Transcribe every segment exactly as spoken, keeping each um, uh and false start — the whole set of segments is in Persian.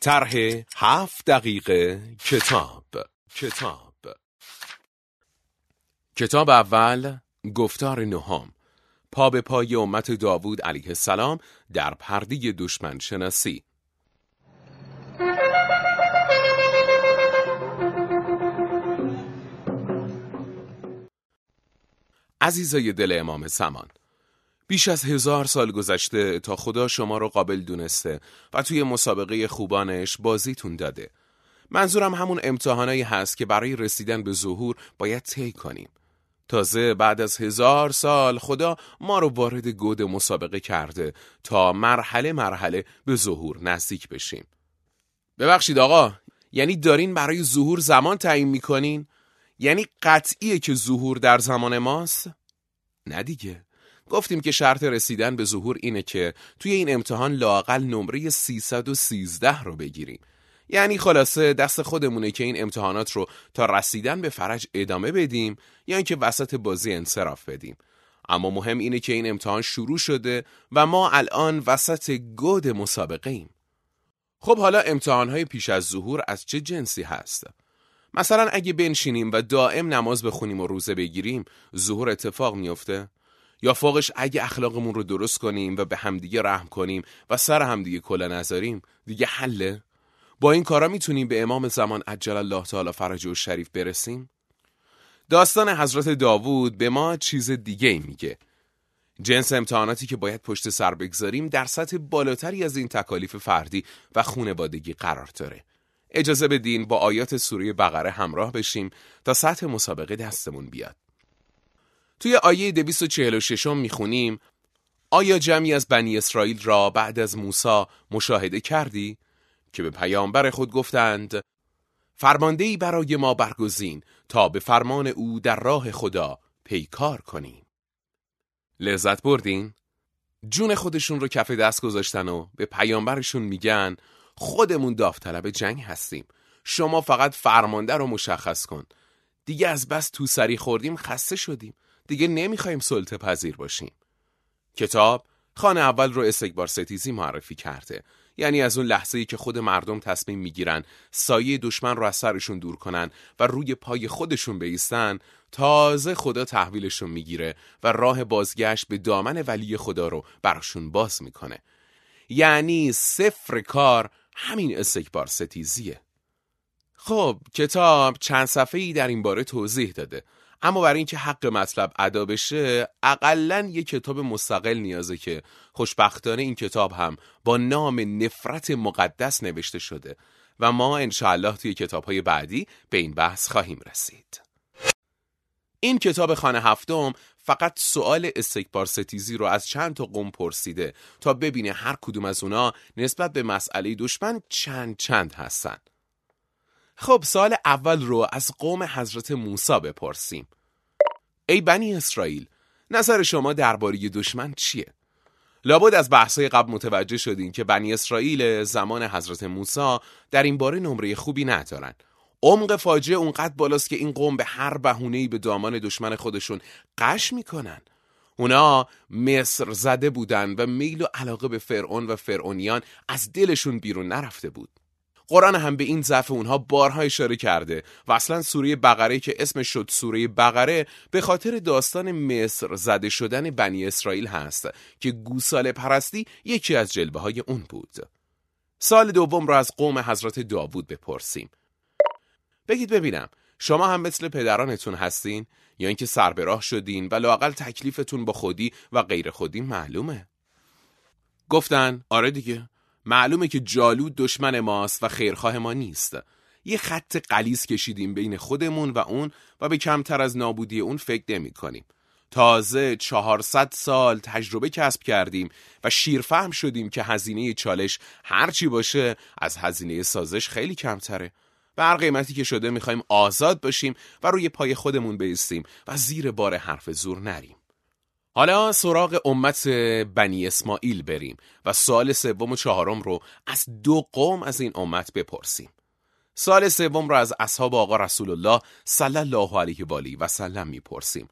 طرح هفت دقیقه کتاب کتاب کتاب اول، گفتار نهم، پا به پای امت داوود علیه السلام در پرده دشمن شناسی. عزیزای دل امام زمان، بیش از هزار سال گذشته تا خدا شما رو قابل دونسته و توی مسابقه خوبانش بازیتون داده. منظورم همون امتحانایی هست که برای رسیدن به ظهور باید طی کنیم. تازه بعد از هزار سال خدا ما رو وارد گود مسابقه کرده تا مرحله مرحله به ظهور نزدیک بشیم. ببخشید آقا، یعنی دارین برای ظهور زمان تعیین میکنین؟ یعنی قطعیه که ظهور در زمان ماست؟ نه دیگه. گفتیم که شرط رسیدن به ظهور اینه که توی این امتحان لااقل نمره سیصد و سیزده رو بگیریم. یعنی خلاصه دست خودمونه که این امتحانات رو تا رسیدن به فرج ادامه بدیم یا اینکه وسط بازی انصراف بدیم. اما مهم اینه که این امتحان شروع شده و ما الان وسط گود مسابقه ایم. خب حالا امتحانهای پیش از ظهور از چه جنسی هست؟ مثلا اگه بنشینیم و دائم نماز بخونیم و روزه بگیریم، ظهور اتفاق میفته؟ یا فوقش اگه اخلاقمون رو درست کنیم و به همدیگه رحم کنیم و سر همدیگه کلا نذاریم، دیگه حله؟ با این کارا میتونیم به امام زمان عجل الله تعالی فرجه و شریف برسیم؟ داستان حضرت داوود به ما چیز دیگه ای میگه. جنس امتحاناتی که باید پشت سر بگذاریم در سطح بالاتری از این تکالیف فردی و خانوادگی قرار داره. اجازه بدین با آیات سوره بقره همراه بشیم تا سطح مسابقه دستمون بیاد. توی آیه دویست و چهل و شش میخونیم: آیا جمعی از بنی اسرائیل را بعد از موسی مشاهده کردی؟ که به پیامبر خود گفتند فرماندهی برای ما برگزین تا به فرمان او در راه خدا پیکار کنیم. لذت بردین؟ جون خودشون رو کف دست گذاشتن و به پیامبرشون میگن خودمون داوطلب جنگ هستیم، شما فقط فرمانده رو مشخص کن. دیگه از بس تو سری خوردیم خسته شدیم، دیگه نمیخوایم سلطه پذیر باشیم. کتاب خانه اول رو استکبار ستیزی معرفی کرده، یعنی از اون لحظه‌ای که خود مردم تصمیم میگیرن سایه دشمن رو از سرشون دور کنن و روی پای خودشون بایستن، تازه خدا تحویلشون میگیره و راه بازگشت به دامن ولی خدا رو براشون باز میکنه. یعنی صفر کار همین استکبار ستیزیه. خب کتاب چند صفحه‌ای در این باره توضیح داده، اما برای اینکه حق مطلب ادا بشه اقلن یک کتاب مستقل نیازه که خوشبختانه این کتاب هم با نام نفرت مقدس نوشته شده و ما انشاءالله توی کتاب‌های بعدی به این بحث خواهیم رسید. این کتاب خانه هفتم فقط سوال استکبار ستیزی رو از چند تا قوم پرسیده تا ببینه هر کدوم از اونا نسبت به مسئله دشمن چند چند هستن. خب سوال اول رو از قوم حضرت موسی بپرسیم. ای بنی اسرائیل، نظر شما درباره دشمن چیه؟ لابد از بحث‌های قبل متوجه شدین که بنی اسرائیل زمان حضرت موسی در این باره نمره خوبی ندارن. عمق فاجعه اونقدر بالاست که این قوم به هر بهونه‌ای به دامان دشمن خودشون قش میکنن. اونا مصر زده بودن و میل و علاقه به فرعون و فرعونیان از دلشون بیرون نرفته بود. قرآن هم به این ضعف اونها بارها اشاره کرده و اصلا سوره بقره که اسمش شد سوره بقره به خاطر داستان مصر زده شدن بنی اسرائیل هست که گوساله پرستی یکی از جلوه های اون بود. سال دوم رو از قوم حضرت داوود بپرسیم. بگید ببینم شما هم مثل پدرانتون هستین یا اینکه سر به راه شدین و لااقل تکلیفتون با خودی و غیر خودی معلومه؟ گفتن آره دیگه، معلومه که جالوت دشمن ماست و خیرخواه ما نیست. یه خط غلیظ کشیدیم بین خودمون و اون و به کمتر از نابودی اون فکر نمی کنیم. تازه چهارصد سال تجربه کسب کردیم و شیرفهم شدیم که هزینه چالش هرچی باشه از هزینه سازش خیلی کمتره. به هر قیمتی که شده میخوایم آزاد باشیم و روی پای خودمون بایستیم و زیر بار حرف زور نریم. حالا سراغ امت بنی اسماعیل بریم و سوال سوم و چهارم رو از دو قوم از این امت بپرسیم. سوال سوم رو از اصحاب آقا رسول الله صلی الله علیه و آله و سلم میپرسیم.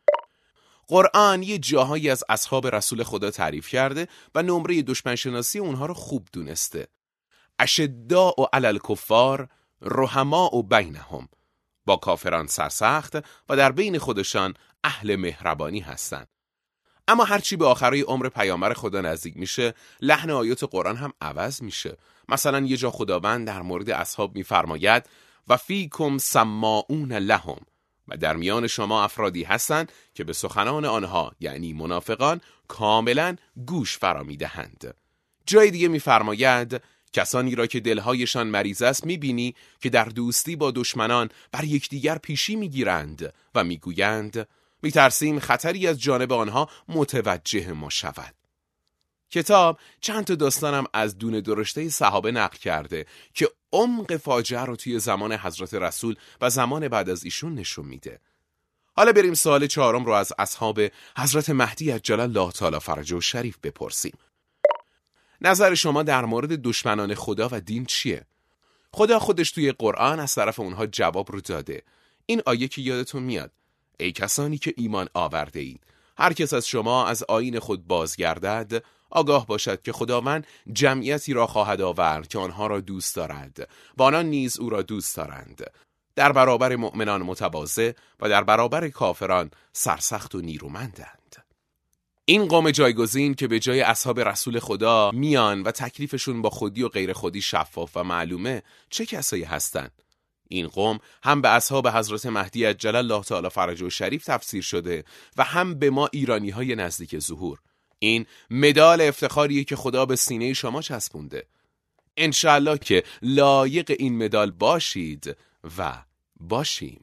قرآن یه جاهایی از اصحاب رسول خدا تعریف کرده و نمره دشمن شناسی اونها رو خوب دونسته. اشداء علی الکفار رحماء بینهم، با کافران سرسخت و در بین خودشان اهل مهربانی هستند. اما هرچی به آخرای عمر پیامبر خدا نزدیک میشه، لحن آیات قرآن هم عوض میشه. مثلا یه جا خداوند در مورد اصحاب میفرماید و فیکم سماعون لهم، و در میان شما افرادی هستند که به سخنان آنها یعنی منافقان کاملا گوش فرا میدهند. جای دیگه میفرماید کسانی را که دلهایشان مریض است میبینی که در دوستی با دشمنان بر یکدیگر پیشی میگیرند و میگویند میترسیم خطری از جانب آنها متوجه ما شود. کتاب چند تا داستانم از دونه درشته صحابه نقل کرده که عمق فاجعه رو توی زمان حضرت رسول و زمان بعد از ایشون نشون میده. حالا بریم سوال چهارم رو از اصحاب حضرت مهدی عجل الله تعالی فرجه شریف بپرسیم. نظر شما در مورد دشمنان خدا و دین چیه؟ خدا خودش توی قرآن از طرف اونها جواب رو داده. این آیه که یادتون میاد: ای کسانی که ایمان آورده اید، هر کس از شما از آیین خود بازگردد آگاه باشد که خداوند جمعیتی را خواهد آورد که آنها را دوست دارد و آنان نیز او را دوست دارند، در برابر مؤمنان متواضع و در برابر کافران سرسخت و نیرومندند. این قوم جایگزین که به جای اصحاب رسول خدا میان و تکلیفشون با خودی و غیر خودی شفاف و معلومه، چه کسایی هستند؟ این قوم هم به اصحاب حضرت مهدی عجل الله تعالی فرجه شریف تفسیر شده و هم به ما ایرانی های نزدیک ظهور. این مدال افتخاریه که خدا به سینه شما چسبونده. انشالله که لایق این مدال باشید و باشیم.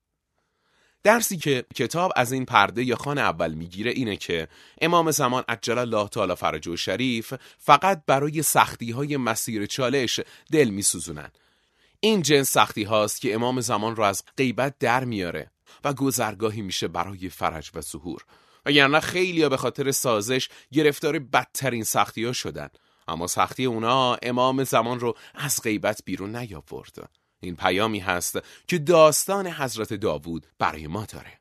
درسی که کتاب از این پرده یا خان اول میگیره اینه که امام زمان عجل الله تعالی فرجه شریف فقط برای سختی های مسیر چالش دل میسوزونن. این جنس سختی هاست که امام زمان رو از غیبت در میاره و گذرگاهی میشه برای فرج و ظهور. وگرنه خیلیا به خاطر سازش گرفتار بدترین سختی ها شدن، اما سختی اونا امام زمان رو از غیبت بیرون نیاورد. این پیامی هست که داستان حضرت داوود برای ما داره.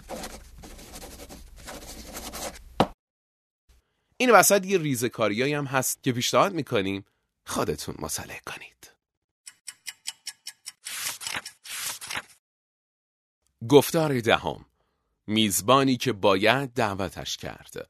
این وسط یه ریزکاریایی هم هست که پیشنهاد میکنیم خودتون مطالعه کنید. گفتار دهم: میزبانی که باید دعوتش کرد.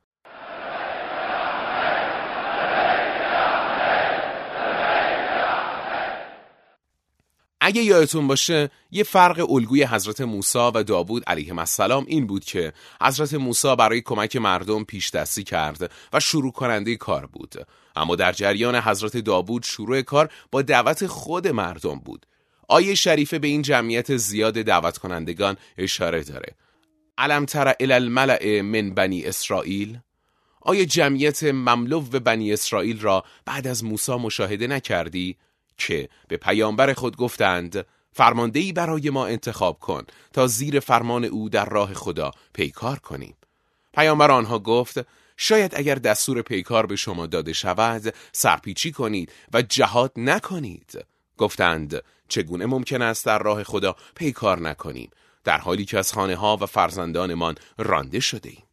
اگه یادتون باشه یه فرق الگوی حضرت موسی و داوود علیهم السلام این بود که حضرت موسی برای کمک مردم پیش دستی کرد و شروع کننده کار بود، اما در جریان حضرت داوود شروع کار با دعوت خود مردم بود. آیه شریفه به این جمعیت زیاد دعوت کنندگان اشاره داره. الم تر الی الملأ من بنی اسرائیل؟ آیا جمعیت مملو بنی اسرائیل را بعد از موسی مشاهده نکردی که به پیامبر خود گفتند فرماندهی برای ما انتخاب کن تا زیر فرمان او در راه خدا پیکار کنیم؟ پیامبر آنها گفت شاید اگر دستور پیکار به شما داده شود سرپیچی کنید و جهاد نکنید. گفتند چگونه ممکن است در راه خدا پیکار نکنیم در حالی که از خانه ها و فرزندانمان رانده شده ایم؟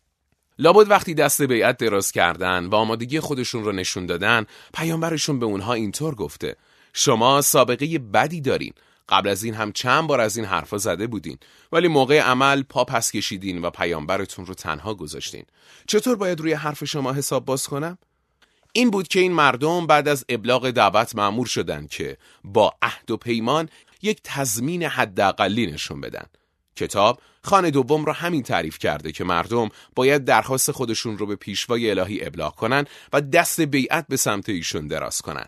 لابد وقتی دست بیعت دراز کردن و آمادگی خودشون رو نشون دادن، پیامبرشون به اونها اینطور گفته: شما سابقه بدی دارین، قبل از این هم چند بار از این حرفا زده بودین، ولی موقع عمل پا پس کشیدین و پیامبرتون رو تنها گذاشتین. چطور باید روی حرف شما حساب باز کنم؟ این بود که این مردم بعد از ابلاغ دعوت مأمور شدن که با عهد و پیمان یک تضمین حداقلی نشون بدن. کتاب خان دوم را همین تعریف کرده که مردم باید درخواست خودشون رو به پیشوای الهی ابلاغ کنن و دست بیعت به سمت ایشون دراز کنن.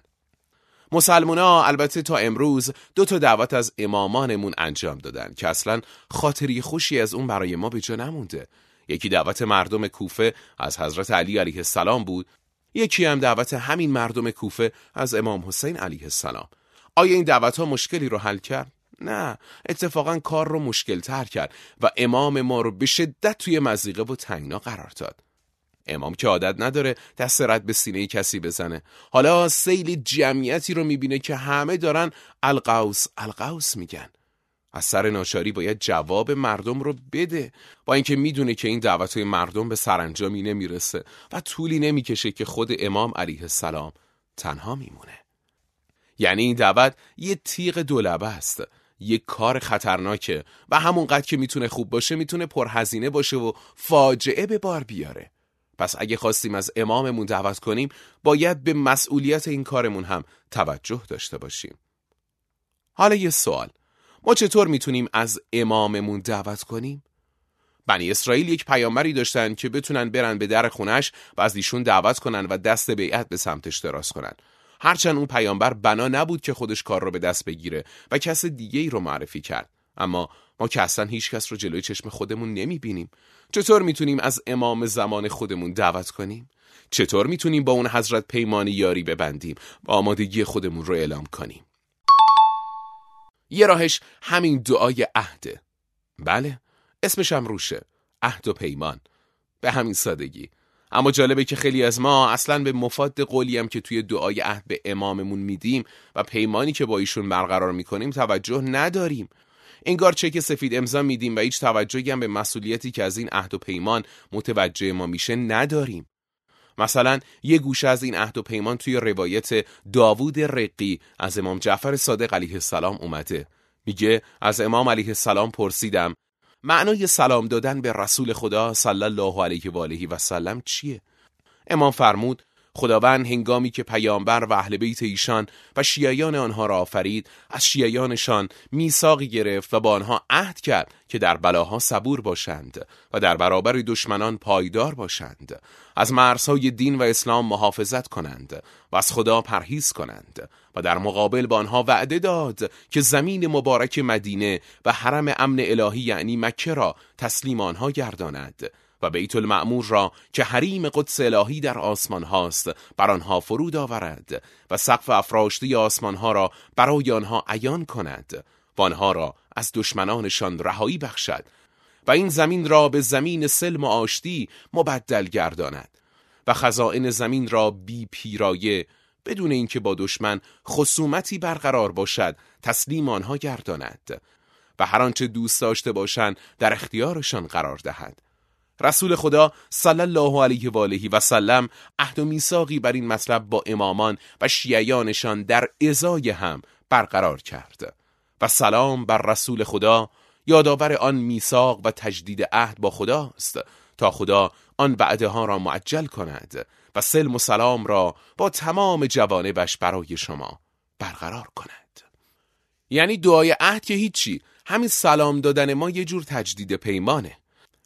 مسلمونا البته تا امروز دو تا دعوت از امامانمون انجام دادن که اصلا خاطری خوشی از اون برای ما به جا نمونده. یکی دعوت مردم کوفه از حضرت علی علیه السلام بود، یکی هم دعوت همین مردم کوفه از امام حسین علیه السلام. آیا این دعوت ها مشکلی رو حل کرد؟ نه، اتفاقا کار رو مشکل تر کرد و امام ما رو به شدت توی مضیقه و تنگنا قرار داد. امام که عادت نداره دست رد به سینه کسی بزنه، حالا سیل جمعیتی رو میبینه که همه دارن القوس القوس میگن. از سر ناچاری باید جواب مردم رو بده، با اینکه میدونه که این دعوت‌های مردم به سرانجامی نمیرسه و طولی نمیکشه که خود امام علیه السلام تنها میمونه. یعنی این دعوت یه تیغ دولبه است، یه کار خطرناکه و همونقدر که میتونه خوب باشه میتونه پرهزینه باشه و فاجعه به بار بیاره. پس اگه خواستیم از اماممون دعوت کنیم باید به مسئولیت این کارمون هم توجه داشته باشیم. حالا یه سوال، ما چطور میتونیم از اماممون دعوت کنیم؟ بنی اسرائیل یک پیامبری داشتن که بتونن برن به در خونش و از ایشون دعوت کنن و دست بیعت به سمتش دراز کنن. هرچند اون پیامبر بنا نبود که خودش کار رو به دست بگیره و کس دیگه ای رو معرفی کرد، اما ما که اصلا هیچ کس رو جلوی چشم خودمون نمیبینیم، چطور میتونیم از امام زمان خودمون دعوت کنیم؟ چطور میتونیم با اون حضرت پیمان یاری ببندیم و آمادگی خودمون رو اعلام کنیم؟ یه راهش همین دعای عهده. بله، اسمش هم روشه، عهد و پیمان، به همین سادگی. اما جالبه که خیلی از ما اصلاً به مفاد قولی هم که توی دعای عهد به اماممون میدیم و پیمانی که با ایشون برقرار میکنیم توجه نداریم. انگار چک سفید امضا میدیم و هیچ توجهی هم به مسئولیتی که از این عهد و پیمان متوجه ما میشه نداریم. مثلا یه گوشه از این عهد و پیمان توی روایت داوود رقی از امام جعفر صادق علیه السلام اومده. میگه از امام علیه السلام پرسیدم معنای سلام دادن به رسول خدا صلی الله علیه و آله و سلم چیه؟ امام فرمود خداوند هنگامی که پیامبر و اهل بیت ایشان و شیعیان آنها را آفرید، از شیعیانشان میثاقی گرفت و با آنها عهد کرد که در بلاها صبور باشند و در برابر دشمنان پایدار باشند، از مرزهای دین و اسلام محافظت کنند و از خدا پرهیز کنند و در مقابل با آنها وعده داد که زمین مبارک مدینه و حرم امن الهی یعنی مکه را تسلیم آنها گرداند و بیت المعمور را که حریم قدس الهی در آسمان هاست بر آنها فرود آورد و سقف افراشته آسمان ها را برای آنها عیان کند و آنها را از دشمنانشان رهایی بخشد و این زمین را به زمین سلم و آشتی مبدل گرداند و خزائن زمین را بی پیرایه بدون اینکه با دشمن خصومتی برقرار باشد تسلیم آنها گرداند و هر آنچه دوست داشته باشند در اختیارشان قرار دهد. رسول خدا صلی الله علیه و آله و سلم عهد و میثاقی بر این مطلب با امامان و شیعیانشان در ازای هم برقرار کرد و سلام بر رسول خدا یادآور آن میثاق و تجدید عهد با خداست تا خدا آن وعده ها را معجل کند و سلم و سلام را با تمام جوانبش برای شما برقرار کند. یعنی دعای عهد که هیچی، همین سلام دادن ما یه جور تجدید پیمانه.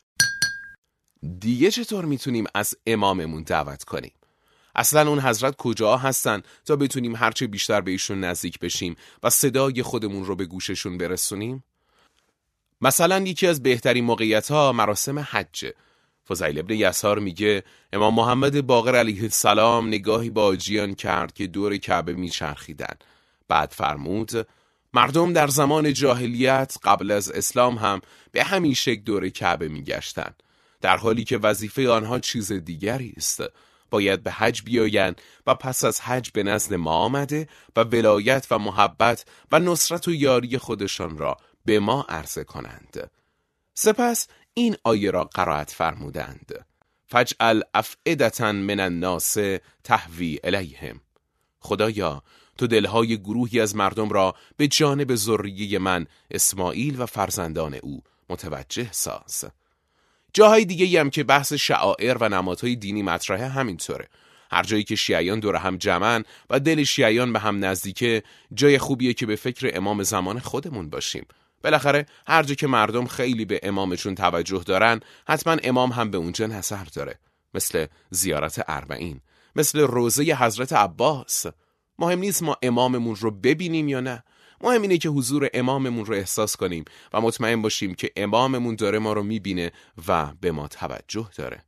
دیگه چطور میتونیم از اماممون دعوت کنیم؟ اصلا اون حضرت کجا هستن تا بتونیم هرچه بیشتر به ایشون نزدیک بشیم و صدای خودمون رو به گوششون برسونیم؟ مثلا یکی از بهترین موقعیت‌ها مراسم حجه. فضیل ابن یسار میگه امام محمد باقر علیه السلام نگاهی با حاجیان کرد که دور کعبه میچرخیدن. بعد فرمود مردم در زمان جاهلیت قبل از اسلام هم به همین شکل دور کعبه میگشتن، در حالی که وظیفه آنها چیز دیگری است. باید به حج بیایند و پس از حج به نزد ما آمده و ولایت و محبت و نصرت و یاری خودشان را به ما عرضه کنند. سپس این آیه را قرائت فرمودند فجعل افئدة من الناس تهوی الیهم. خدایا تو دلهای گروهی از مردم را به جانب ذریه من اسماعیل و فرزندان او متوجه ساز. جاهای دیگه هم که بحث شعائر و نمادهای دینی مطرحه همینطوره. هر جایی که شیعیان دور هم جمعن و دل شیعیان به هم نزدیکه جای خوبیه که به فکر امام زمان خودمون باشیم. بالاخره هر جا که مردم خیلی به امامشون توجه دارن حتما امام هم به اونجا نظر داره، مثل زیارت اربعین، مثل روضه حضرت عباس. مهم نیست ما اماممون رو ببینیم یا نه، مهم اینه که حضور اماممون رو احساس کنیم و مطمئن باشیم که اماممون داره ما رو میبینه و به ما توجه داره.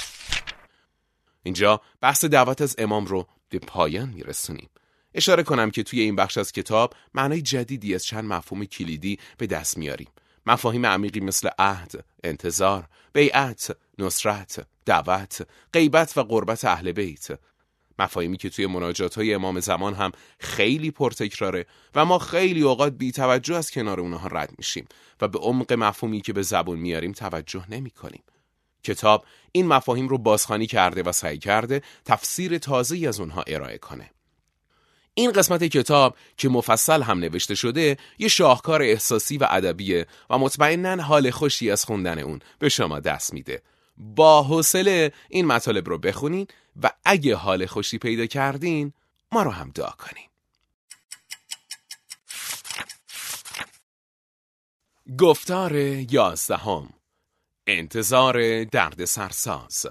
اینجا بحث دعوت از امام رو به پایان میرسونیم. اشاره کنم که توی این بخش از کتاب معنای جدیدی از چند مفهوم کلیدی به دست میاریم. مفاهیم عمیقی مثل عهد، انتظار، بیعت، نصرت، دعوت، غیبت و قربت اهل بیت. مفاهیمی که توی مناجات‌های امام زمان هم خیلی پرتکراره و ما خیلی اوقات بی توجه از کنار اونها رد میشیم و به عمق مفهومی که به زبون میاریم توجه نمی کنیم. کتاب این مفاهیم رو بازخوانی کرده و سعی کرده تفسیر تازه‌ای از اونها ارائه کنه. این قسمت کتاب که مفصل هم نوشته شده یه شاهکار احساسی و ادبیه و مطمئناً حال خوشی از خوندن اون به شما دست میده. با حوصله این مطالب رو بخونین و اگه حال خوشی پیدا کردین ما رو هم دعا کنین. گفتار یازدهم، انتظار درد سرساز.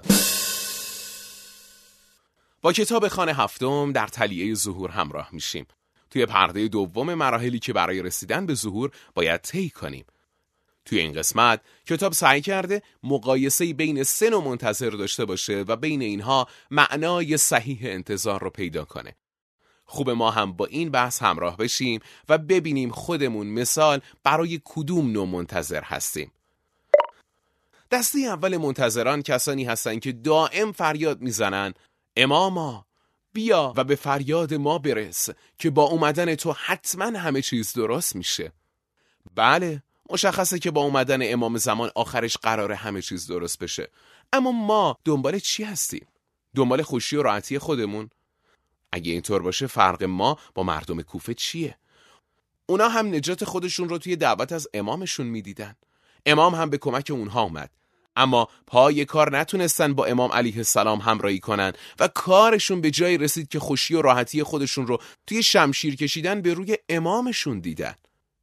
با کتاب خانه هفتم در طلیعه ظهور همراه میشیم. توی پرده دوم مراحلی که برای رسیدن به ظهور باید طی کنیم. توی این قسمت کتاب سعی کرده مقایسه‌ای بین سه نوع منتظر داشته باشه و بین اینها معنای صحیح انتظار رو پیدا کنه. خوب ما هم با این بحث همراه بشیم و ببینیم خودمون مثال برای کدوم نوع منتظر هستیم. دسته اول منتظران کسانی هستند که دائم فریاد میزنن اماما بیا و به فریاد ما برس که با اومدن تو حتما همه چیز درست میشه. بله، مشخصه که با اومدن امام زمان آخرش قراره همه چیز درست بشه. اما ما دنبال چی هستیم؟ دنبال خوشی و راحتی خودمون؟ اگه اینطور باشه فرق ما با مردم کوفه چیه؟ اونا هم نجات خودشون رو توی دعوت از امامشون میدیدن. امام هم به کمک اونها اومد. اما پای کار نتونستن با امام علیه السلام همراهی کنن و کارشون به جایی رسید که خوشی و راحتی خودشون رو توی شمشیر کشیدن به روی امامشون دیدن.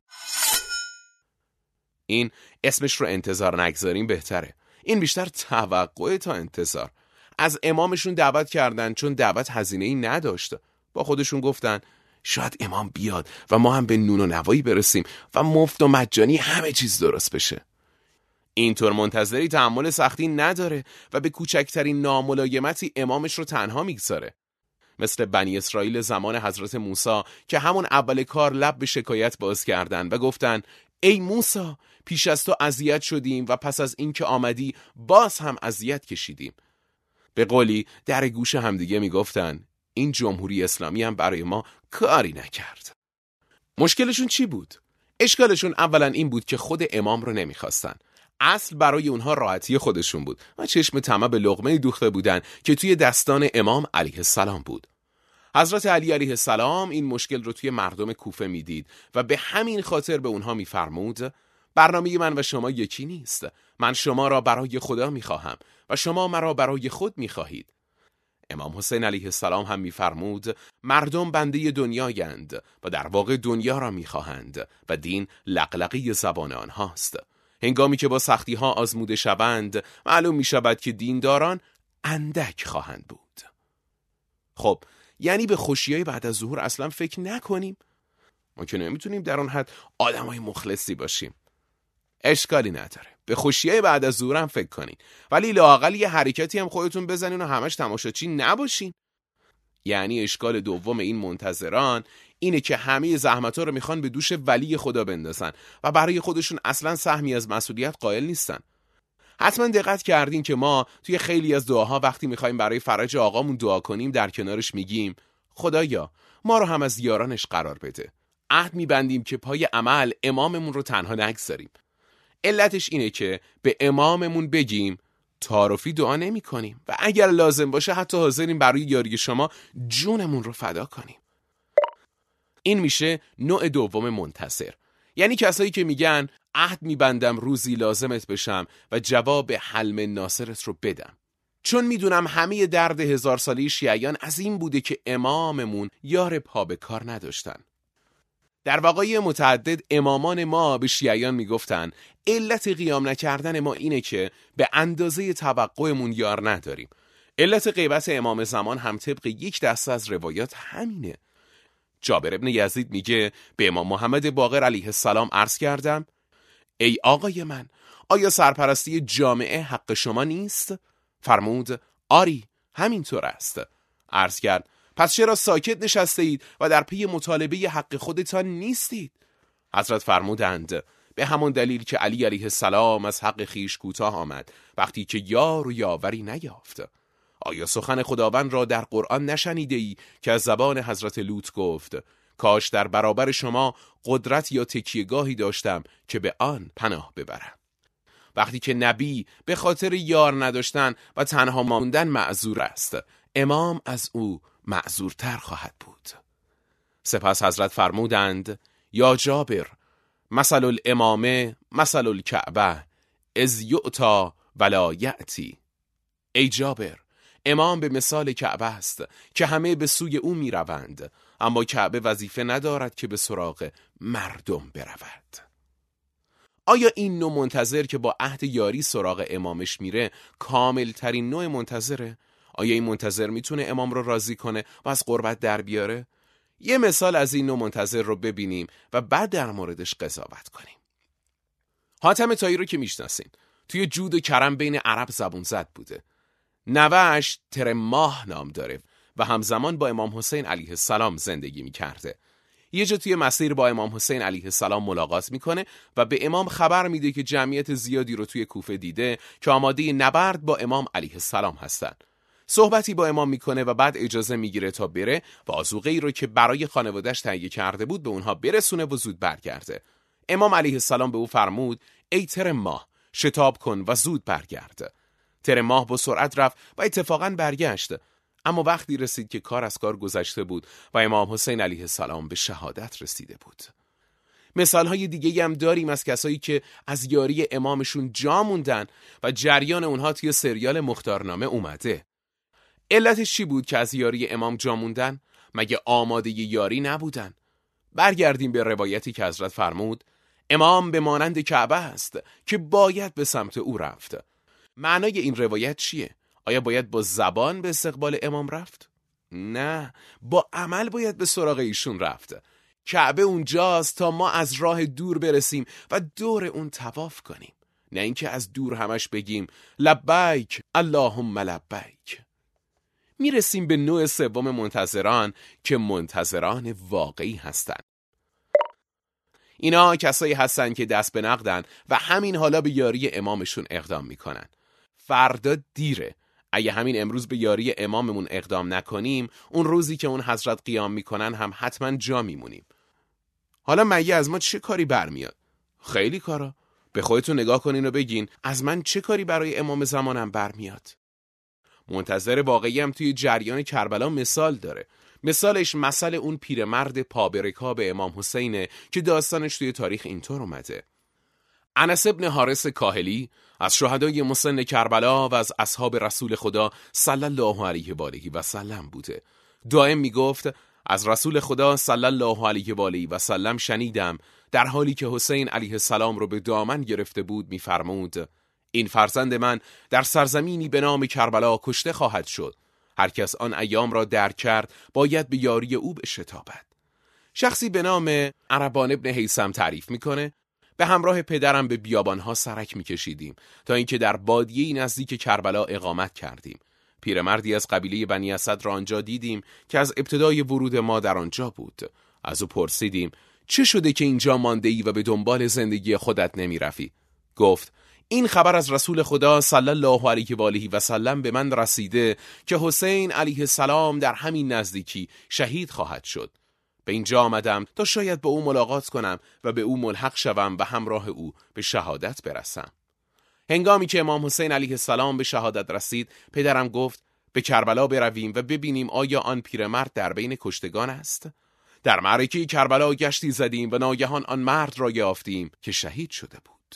این اسمش رو انتظار نگذاریم بهتره. این بیشتر توقع تا انتظار. از امامشون دعوت کردن چون دعوت هزینه‌ای نداشت. با خودشون گفتن شاید امام بیاد و ما هم به نون و نوایی برسیم و مفت و مجانی همه چیز درست بشه. اینطور منتظری تحمل سختی نداره و به کوچکترین ناملایمتی امامش رو تنها میگذاره. مثل بنی اسرائیل زمان حضرت موسی که همون اول کار لب به شکایت باز کردن و گفتن ای موسی، پیش از تو اذیت شدیم و پس از این که آمدی باز هم اذیت کشیدیم. به قولی در گوش همدیگه میگفتن این جمهوری اسلامی هم برای ما کاری نکرد. مشکلشون چی بود؟ اشکالشون اولا این بود که خود امام رو نمیخواستن. اصل برای اونها راحتی خودشون بود و چشم طمع به لقمه دوخته بودن که توی دستان امام علیه السلام بود. حضرت علی علیه السلام این مشکل رو توی مردم کوفه میدید و به همین خاطر به اونها میفرمود برنامه من و شما یکی نیست. من شما را برای خدا میخواهم و شما مرا برای خود میخواهید. امام حسین علیه السلام هم میفرمود مردم بنده دنیایند و در واقع دنیا را میخواهند و دین لقلقی زبان آنهاست. هنگامی که با سختی ها آزموده شوند معلوم می شود که دینداران اندک خواهند بود. خب یعنی به خوشیای بعد از ظهور اصلا فکر نکنیم؟ ما که نمیتونیم در آن حد آدمای مخلصی باشیم. اشکالی نداره، به خوشیای بعد از ظهور هم فکر کنین، ولی لااقل یه حرکتی هم خودتون بزنین و همش تماشاچی نباشین. یعنی اشکال دوم این منتظران اینه که همه زحمت‌ها رو میخوان به دوش ولی خدا بندازن و برای خودشون اصلا سهمی از مسئولیت قائل نیستن. حتما دقت کردین که ما توی خیلی از دعاها وقتی میخوایم برای فرج آقامون دعا کنیم در کنارش میگیم خدایا ما رو هم از یارانش قرار بده. عهد میبندیم که پای عمل اماممون رو تنها نگذاریم. علتش اینه که به اماممون بگیم تعارفی دعا نمی کنیم و اگر لازم باشه حتی حاضریم برای یاری شما جونمون رو فدا کنیم. این میشه نوع دوم منتظر، یعنی کسایی که میگن عهد میبندم روزی لازمت بشم و جواب حلم ناصرت رو بدم، چون میدونم همه درد هزار سالی شیعیان از این بوده که اماممون یار پا به کار نداشتن. در وقایع متعدد امامان ما به شیعیان میگفتن علت قیام نکردن ما اینه که به اندازه توقعمون یار نداریم. علت غیبت امام زمان هم طبق یک دسته از روایات همینه. جابر ابن یزید میگه به امام محمد باقر علیه السلام عرض کردم ای آقای من، آیا سرپرستی جامعه حق شما نیست؟ فرمود آری همینطور است. عرض کرد پس چرا ساکت نشسته اید و در پی مطالبه حق خودتان نیستید؟ حضرت فرمودند به همان دلیل که علی علیه السلام از حق خیش کوتاه آمد وقتی که یار و یاوری نیافت. آیا سخن خداوند را در قرآن نشنیده ای که از زبان حضرت لوط گفت کاش در برابر شما قدرت یا تکیهگاهی داشتم که به آن پناه ببرم. وقتی که نبی به خاطر یار نداشتن و تنها ماندن معذور است، امام از او معذورتر خواهد بود. سپس حضرت فرمودند یا جابر مثل الامامه مثل الکعبه از یعطا ولا یأتی. ای جابر، امام به مثال کعبه است که همه به سوی او می روند، اما کعبه وظیفه ندارد که به سراغ مردم برود. آیا این نوع منتظر که با عهد یاری سراغ امامش میره کامل ترین نوع منتظره؟ آیا این منتظر میتونه امام رو راضی کنه و از قربت در بیاره؟ یه مثال از این نوع منتظر رو ببینیم و بعد در موردش قضاوت کنیم. حاتم طایی رو که میشناسین، توی جود و کرم بین عرب زبون زد بوده. نوه‌اش ترماه نام داره و همزمان با امام حسین علیه السلام زندگی میکرده. یه جا توی مسیر با امام حسین علیه السلام ملاقات میکنه و به امام خبر میده که جمعیت زیادی رو توی کوفه دیده که آماده نبرد با امام علیه السلام هستن. صحبتی با امام میکنه و بعد اجازه میگیره تا بره و آذوقه‌ای رو که برای خانواده‌اش تهیه کرده بود به اونها برسونه و زود برگرده. امام علیه السلام به او فرمود ای ترماه، شتاب کن و زود برگرد. ترماه با سرعت رفت و اتفاقاً برگشت، اما وقتی رسید که کار از کار گذشته بود و امام حسین علیه السلام به شهادت رسیده بود. مثالهای دیگه هم داریم از کسایی که از یاری امامشون جا موندن و جریان اونها توی سریال مختارنامه اومده. علتش چی بود که از یاری امام جا موندن؟ مگه آماده یاری نبودن؟ برگردیم به روایتی که حضرت فرمود امام به مانند کعبه است که باید به سمت او رفت. معنای این روایت چیه؟ آیا باید با زبان به استقبال امام رفت؟ نه، با عمل باید به سراغ ایشون رفت. کعبه اونجاست تا ما از راه دور برسیم و دور اون طواف کنیم، نه اینکه از دور همش بگیم لبیک اللهم لبیک. میرسیم به نوع سوم منتظران که منتظران واقعی هستند. اینا کسایی هستن که دست به نقدن و همین حالا به یاری امامشون اقدام میکنن. فردا دیره. اگه همین امروز به یاری اماممون اقدام نکنیم، اون روزی که اون حضرت قیام میکنن هم حتما جا میمونیم. حالا مگه از ما چه کاری برمیاد؟ خیلی کارا. به خودتون نگاه کنین و بگین از من چه کاری برای امام زمانم برمیاد؟ منتظر واقعی هم توی جریان کربلا مثال داره. مثالش مثل اون پیرمرد پابرکاب امام حسینه که داستانش توی تاریخ اینطور اومده. انس ابن حارث کاهلی از شهدای مسن کربلا و از اصحاب رسول خدا صلی الله علیه و آله و سلم بوده. دائم میگفت از رسول خدا صلی الله علیه و آله و سلم شنیدم در حالی که حسین علیه السلام رو به دامن گرفته بود میفرمود این فرزند من در سرزمینی به نام کربلا کشته خواهد شد. هر کس آن ایام را درک کرد باید به یاری او بشتابد. شخصی به نام عربان ابن هیثم تعریف میکنه به همراه پدرم به بیابانها سرک میکشیدیم تا اینکه در بادیه‌ای نزدیک کربلا اقامت کردیم. پیرمردی از قبیله بنی اسد را آنجا دیدیم که از ابتدای ورود ما در آنجا بود. از او پرسیدیم چه شده که اینجا مانده‌ای و به دنبال زندگی خودت نمی‌روی؟ گفت این خبر از رسول خدا صلی الله علیه و آله و سلم به من رسیده که حسین علیه السلام در همین نزدیکی شهید خواهد شد. به اینجا آمدم تا شاید با او ملاقات کنم و به او ملحق شوم و همراه او به شهادت برسم. هنگامی که امام حسین علیه السلام به شهادت رسید، پدرم گفت به کربلا برویم و ببینیم آیا آن پیرمرد در بین کشتگان است؟ در معرکه کربلا گشتی زدیم و ناگهان آن مرد را یافتیم که شهید شده بود.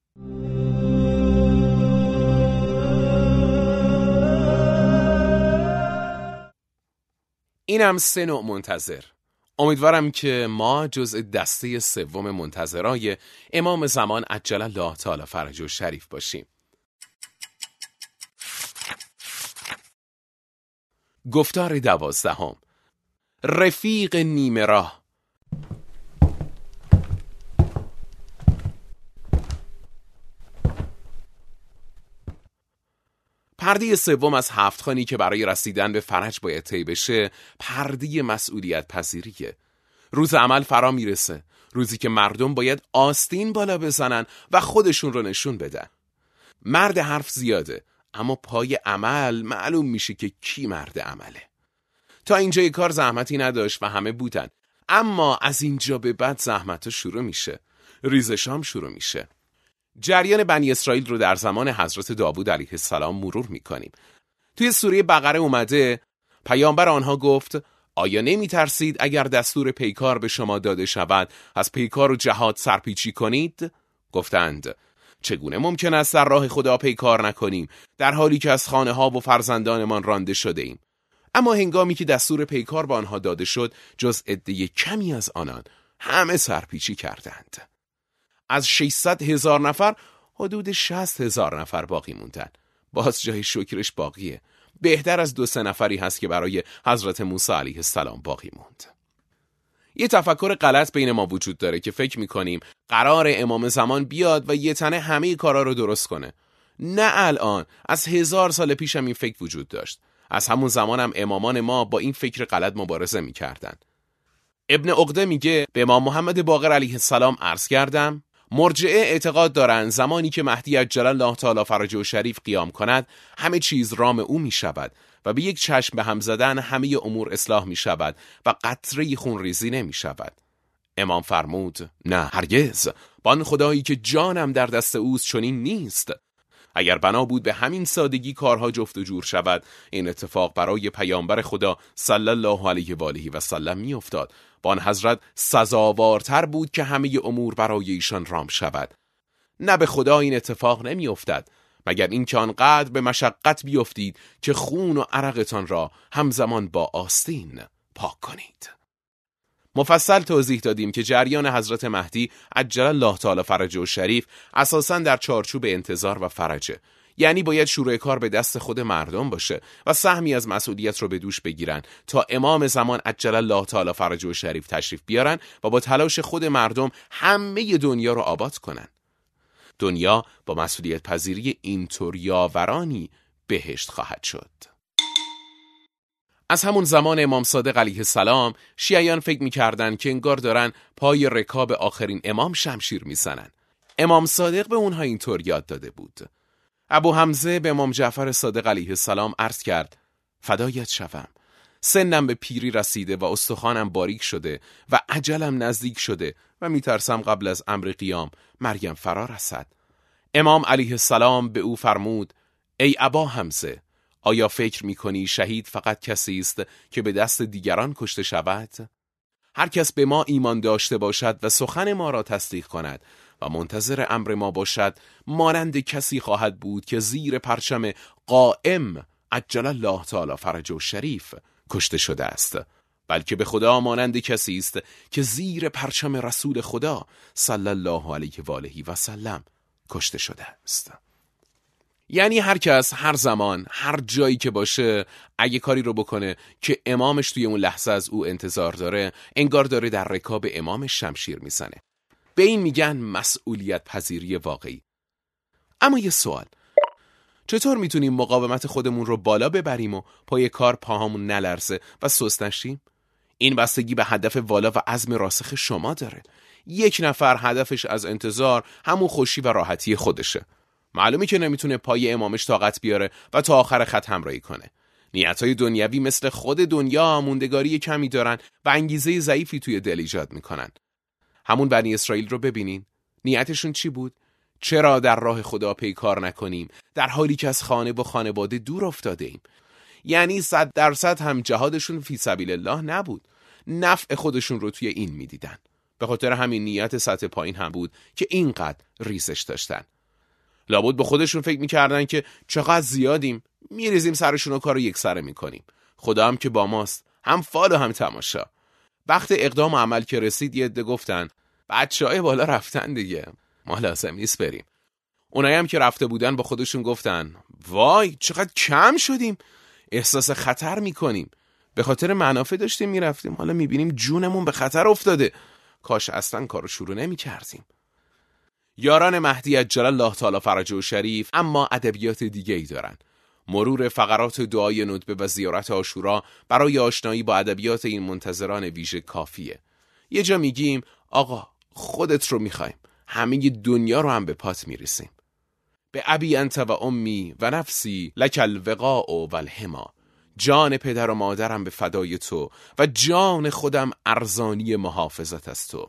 اینم سه نوع منتظر. امیدوارم که ما جزء دسته سوم منتظرای امام زمان عجل الله تعالی فرجه شریف باشیم. گفتار دوازدهم، رفیق نیمه راه. پرده سوم از هفت خوانی که برای رسیدن به فرج باید طی بشه، پرده مسئولیت پذیریه. روز عمل فرا میرسه، روزی که مردم باید آستین بالا بزنن و خودشون رو نشون بدن. مرد حرف زیاده، اما پای عمل معلوم میشه که کی مرد عمله. تا اینجای کار زحمتی نداشت و همه بودن، اما از اینجا به بعد زحمت شروع میشه، ریزشام شروع میشه. جریان بنی اسرائیل رو در زمان حضرت داوود علیه السلام مرور میکنیم. توی سوره بقره اومده پیامبر آنها گفت آیا نمی ترسید اگر دستور پیکار به شما داده شود از پیکار و جهاد سرپیچی کنید؟ گفتند چگونه ممکن است در راه خدا پیکار نکنیم در حالی که از خانه ها و فرزندانمان رانده شده ایم؟ اما هنگامی که دستور پیکار به آنها داده شد جز عده کمی از آنان همه سرپیچی کردند. از ششصد هزار نفر حدود شصت هزار نفر باقی موندند. باز جای شکرش باقیه. بهتر از دو سه نفری هست که برای حضرت موسی علیه السلام باقی موند. یه تفکر غلط بین ما وجود داره که فکر میکنیم قرار امام زمان بیاد و یه تنه همه کارا رو درست کنه. نه الان، از هزار سال پیش هم این فکر وجود داشت. از همون زمان هم امامان ما با این فکر غلط مبارزه میکردن. ابن عقده میگه به امام محمد باقر علیه السلام عرض کردم مرجعه اعتقاد دارند زمانی که مهدی عجل الله تعالی فرجه و شریف قیام کند همه چیز رام او می شود و به یک چشم به هم زدن همه امور اصلاح می شود و قطره خون ریزی نمی شود. امام فرمود نه هرگز، بان خدایی که جانم در دست اوست چنین نیست. اگر بنا بود به همین سادگی کارها جفت و جور شود این اتفاق برای پیامبر خدا صلی الله علیه و آله و سلم می افتاد. بان حضرت سزاوارتر بود که همه امور برای ایشان رام شود. نه به خدا این اتفاق نمی افتد مگر اینکه آنقدر به مشقت بیفتید که خون و عرقتان را همزمان با آستین پاک کنید. مفصل توضیح دادیم که جریان حضرت مهدی عجل الله تعالی فرجه و شریف اساساً در چارچوب انتظار و فرجه، یعنی باید شروع کار به دست خود مردم باشه و سهمی از مسئولیت رو به دوش بگیرن تا امام زمان عجل الله تعالی فرجه و شریف تشریف بیارن و با تلاش خود مردم همه دنیا رو آباد کنن. دنیا با مسئولیت پذیری اینطور یاورانی بهشت خواهد شد. از همون زمان امام صادق علیه السلام شیعیان فکر می‌کردن که انگار دارن پای رکاب آخرین امام شمشیر میزنن. امام صادق به اونها اینطور یاد داده بود. ابو حمزه به امام جعفر صادق علیه السلام عرض کرد فدایت شوم، سنم به پیری رسیده و استخوانم باریک شده و اجلم نزدیک شده و میترسم قبل از امر قیام مرگم فرا رسد. امام علیه السلام به او فرمود ای ابا حمزه، آیا فکر میکنی شهید فقط کسی است که به دست دیگران کشته شود؟ هر کس به ما ایمان داشته باشد و سخن ما را تصدیق کند و منتظر امر ما باشد مانند کسی خواهد بود که زیر پرچم قائم عجل الله تعالی فرجه و شریف کشته شده است، بلکه به خدا مانند کسی است که زیر پرچم رسول خدا صلی الله علیه و آله و سلم کشته شده است. یعنی هر کس هر زمان هر جایی که باشه اگه کاری رو بکنه که امامش توی اون لحظه از او انتظار داره انگار داره در رکاب امامش شمشیر میزنه. به این میگن مسئولیت پذیری واقعی. اما یه سوال، چطور میتونیم مقاومت خودمون رو بالا ببریم و پای کار پاهامون نلرزه و سست نشیم؟ این بستگی به هدف والا و عزم راسخ شما داره. یک نفر هدفش از انتظار همون خوشی و راحتی خودشه. معلومه که نمیتونه پای امامش طاقت بیاره و تا آخر خط همراهی کنه. نیتهای دنیوی مثل خود دنیا موندگاری کمی دارن و انگیزه ضعیفی توی دل ایجاد میکنن. همون بنی اسرائیل رو ببینین، نیتشون چی بود؟ چرا در راه خدا پیکار نکنیم در حالی که از خانه و خانواده دور افتاده ایم؟ یعنی صد درصد هم جهادشون فی سبیل الله نبود، نفع خودشون رو توی این میدیدن. به خاطر همین نیت سطح پایین هم بود که اینقدر ریزش داشتن. لابد به خودشون فکر میکردن که چقدر زیادیم، میریزیم سرشون و کارو یک سره میکنیم. خدا هم که با ماست، هم فال و هم تماشا. وقت اقدام و عمل که رسید یه عده گفتن بچه‌های بالا رفتن دیگه، ما لازم نیست بریم. اونایی هم که رفته بودن با خودشون گفتن وای چقدر کم شدیم، احساس خطر میکنیم. به خاطر منافع داشتیم میرفتیم، حالا میبینیم جونمون به خطر افتاده. کاش اصلا کارو شروع نمیکردیم. یاران مهدی عجل الله تعالی فرجه و شریف اما ادبیات دیگه ای دارن. مرور فقرات دعای ندبه و زیارت عاشورا برای آشنایی با ادبیات این منتظران ویژه کافیه. یه جا میگیم آقا خودت رو میخوایم، همه دنیا رو هم به پات میرسیم. به ابی انت و امی و نفسی لک الوقاء و الحما، جان پدر و مادرم به فدای تو و جان خودم ارزانی محافظت از تو.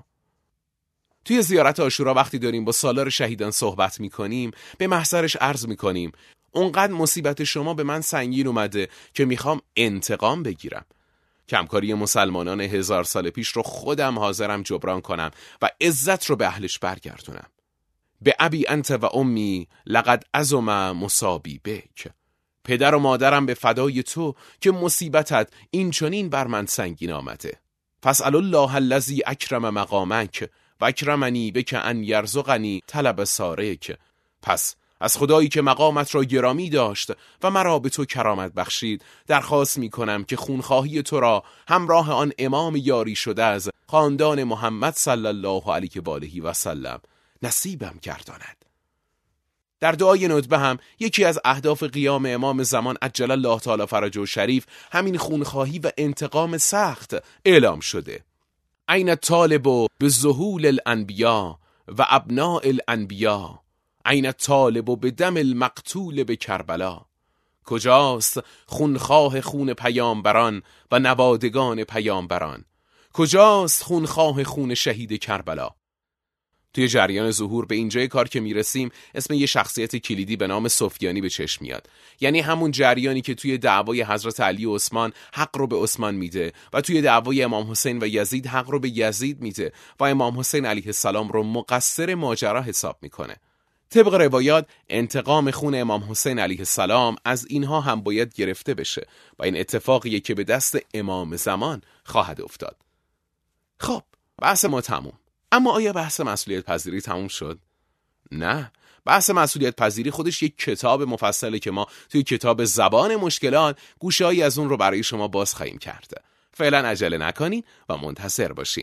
توی زیارت عاشورا وقتی داریم با سالار شهیدان صحبت میکنیم به محضرش عرض میکنیم اونقدر مصیبت شما به من سنگین اومده که میخوام انتقام بگیرم. کمکاری مسلمانان هزار سال پیش رو خودم حاضرم جبران کنم و عزت رو به اهلش برگردونم. به ابی انت و امی لقد عظم مصابی بک. پدر و مادرم به فدای تو که مصیبتت این چنین بر من سنگین آمده. فاسأل الله الذی اکرم مقامک و اکرمنی بک ان یرزقنی طلب سارک. پس از خدایی که مقامت را گرامی داشت و مرا به تو کرامت بخشید درخواست می کنم که خونخواهی تو را همراه آن امام یاری شده از خاندان محمد صلی الله علیه و آله و سلم نصیبم گرداند. در دعای ندبه هم یکی از اهداف قیام امام زمان عجل الله تعالی فرجه شریف همین خونخواهی و انتقام سخت اعلام شده. این طالب به ظهول الانبیا و ابناء الانبیا، این طالب به دم المقتول به کربلا. کجاست خونخواه خون پیامبران و نوادگان پیامبران؟ کجاست خونخواه خون شهید کربلا؟ توی جریان ظهور به اینجای کار که میرسیم اسم یه شخصیت کلیدی به نام سفیانی به چشم میاد. یعنی همون جریانی که توی دعوای حضرت علی و عثمان حق رو به عثمان میده و توی دعوای امام حسین و یزید حق رو به یزید میده و امام حسین علیه السلام رو مقصر ماجرا حساب میکنه. طبق روایات انتقام خون امام حسین علیه السلام از اینها هم باید گرفته بشه و این اتفاقیه که به دست امام زمان خواهد افتاد. خب بحث ما تموم. اما آیا بحث مسئولیت پذیری تموم شد؟ نه، بحث مسئولیت پذیری خودش یک کتاب مفصله که ما توی کتاب زبان مشکلات گوشه‌ای از اون رو برای شما باز خواهیم کرد. فعلا عجله نکنین و منتظر باشین.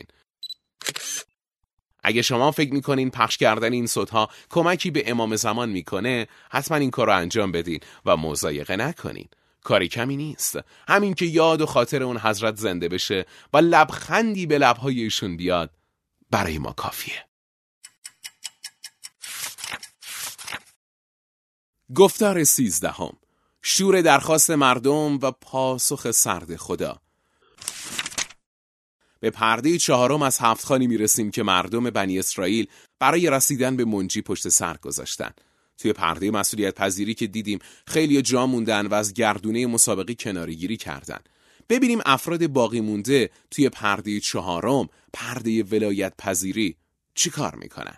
اگه شما فکر میکنین پخش کردن این صوت‌ها کمکی به امام زمان میکنه، حتما این کار رو انجام بدین و مضایقه نکنین. کاری کمی نیست. همین که یاد و خاطر اون حضرت زنده بشه و لبخندی به لب‌های ایشون بیاد برای ما کافیه. گفتار سیزدهم، شور درخواست مردم و پاسخ سرد خدا. به پرده چهارم از هفت‌خوانی میرسیم که مردم بنی اسرائیل برای رسیدن به منجی پشت سر گذاشتن. توی پرده مسئولیت پذیری که دیدیم خیلی جا موندن و از گردونه مسابقه کناره‌گیری کردن. ببینیم افراد باقی مونده توی پرده چهارم، پرده ولایت پذیری چی کار میکنن؟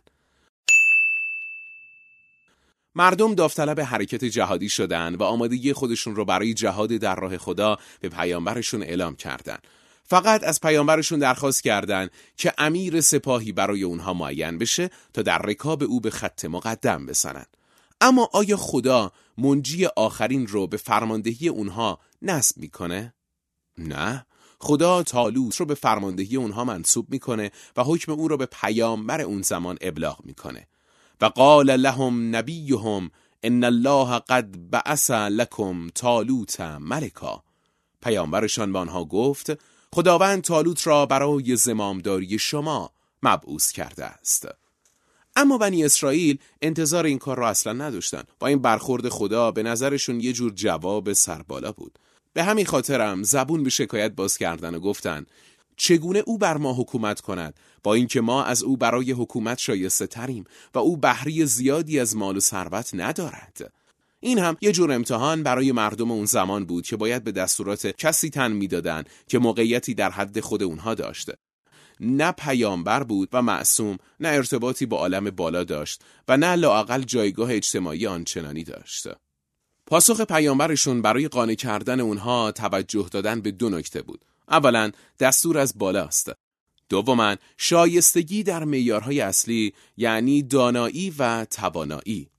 مردم داوطلب حرکت جهادی شدن و آمادگی خودشون رو برای جهاد در راه خدا به پیامبرشون اعلام کردن. فقط از پیامبرشون درخواست کردن که امیر سپاهی برای اونها معین بشه تا در رکاب او به خط مقدم بزنن. اما آیا خدا منجی آخرین رو به فرماندهی اونها نصب میکنه؟ نه، خدا طالوت رو به فرماندهی اونها منصوب میکنه و حکم او رو به پیامبر اون زمان ابلاغ میکنه. و قال لهم نبیهم ان الله قد بعث لكم طالوت ملکا. پیامبرشان به آنها گفت خداوند طالوت را برای زمامداری شما مبعوث کرده است. اما بنی اسرائیل انتظار این کار را اصلا نداشتن. با این برخورد خدا به نظرشون یه جور جواب سربالا بود. به همین خاطرم زبون به شکایت باز کردن و گفتن چگونه او بر ما حکومت کند با اینکه ما از او برای حکومت شایسته تریم و او بهره زیادی از مال و ثروت ندارد. این هم یه جور امتحان برای مردم اون زمان بود که باید به دستورات کسی تن میدادن که موقعیتی در حد خود اونها داشته. نه پیامبر بود و معصوم، نه ارتباطی با عالم بالا داشت و نه لااقل جایگاه اجتماعی آنچنانی داشت. پاسخ پیامبرشون برای قانع کردن اونها توجه دادن به دو نکته بود. اولا دستور از بالاست. دوما شایستگی در معیارهای اصلی، یعنی دانایی و توانایی.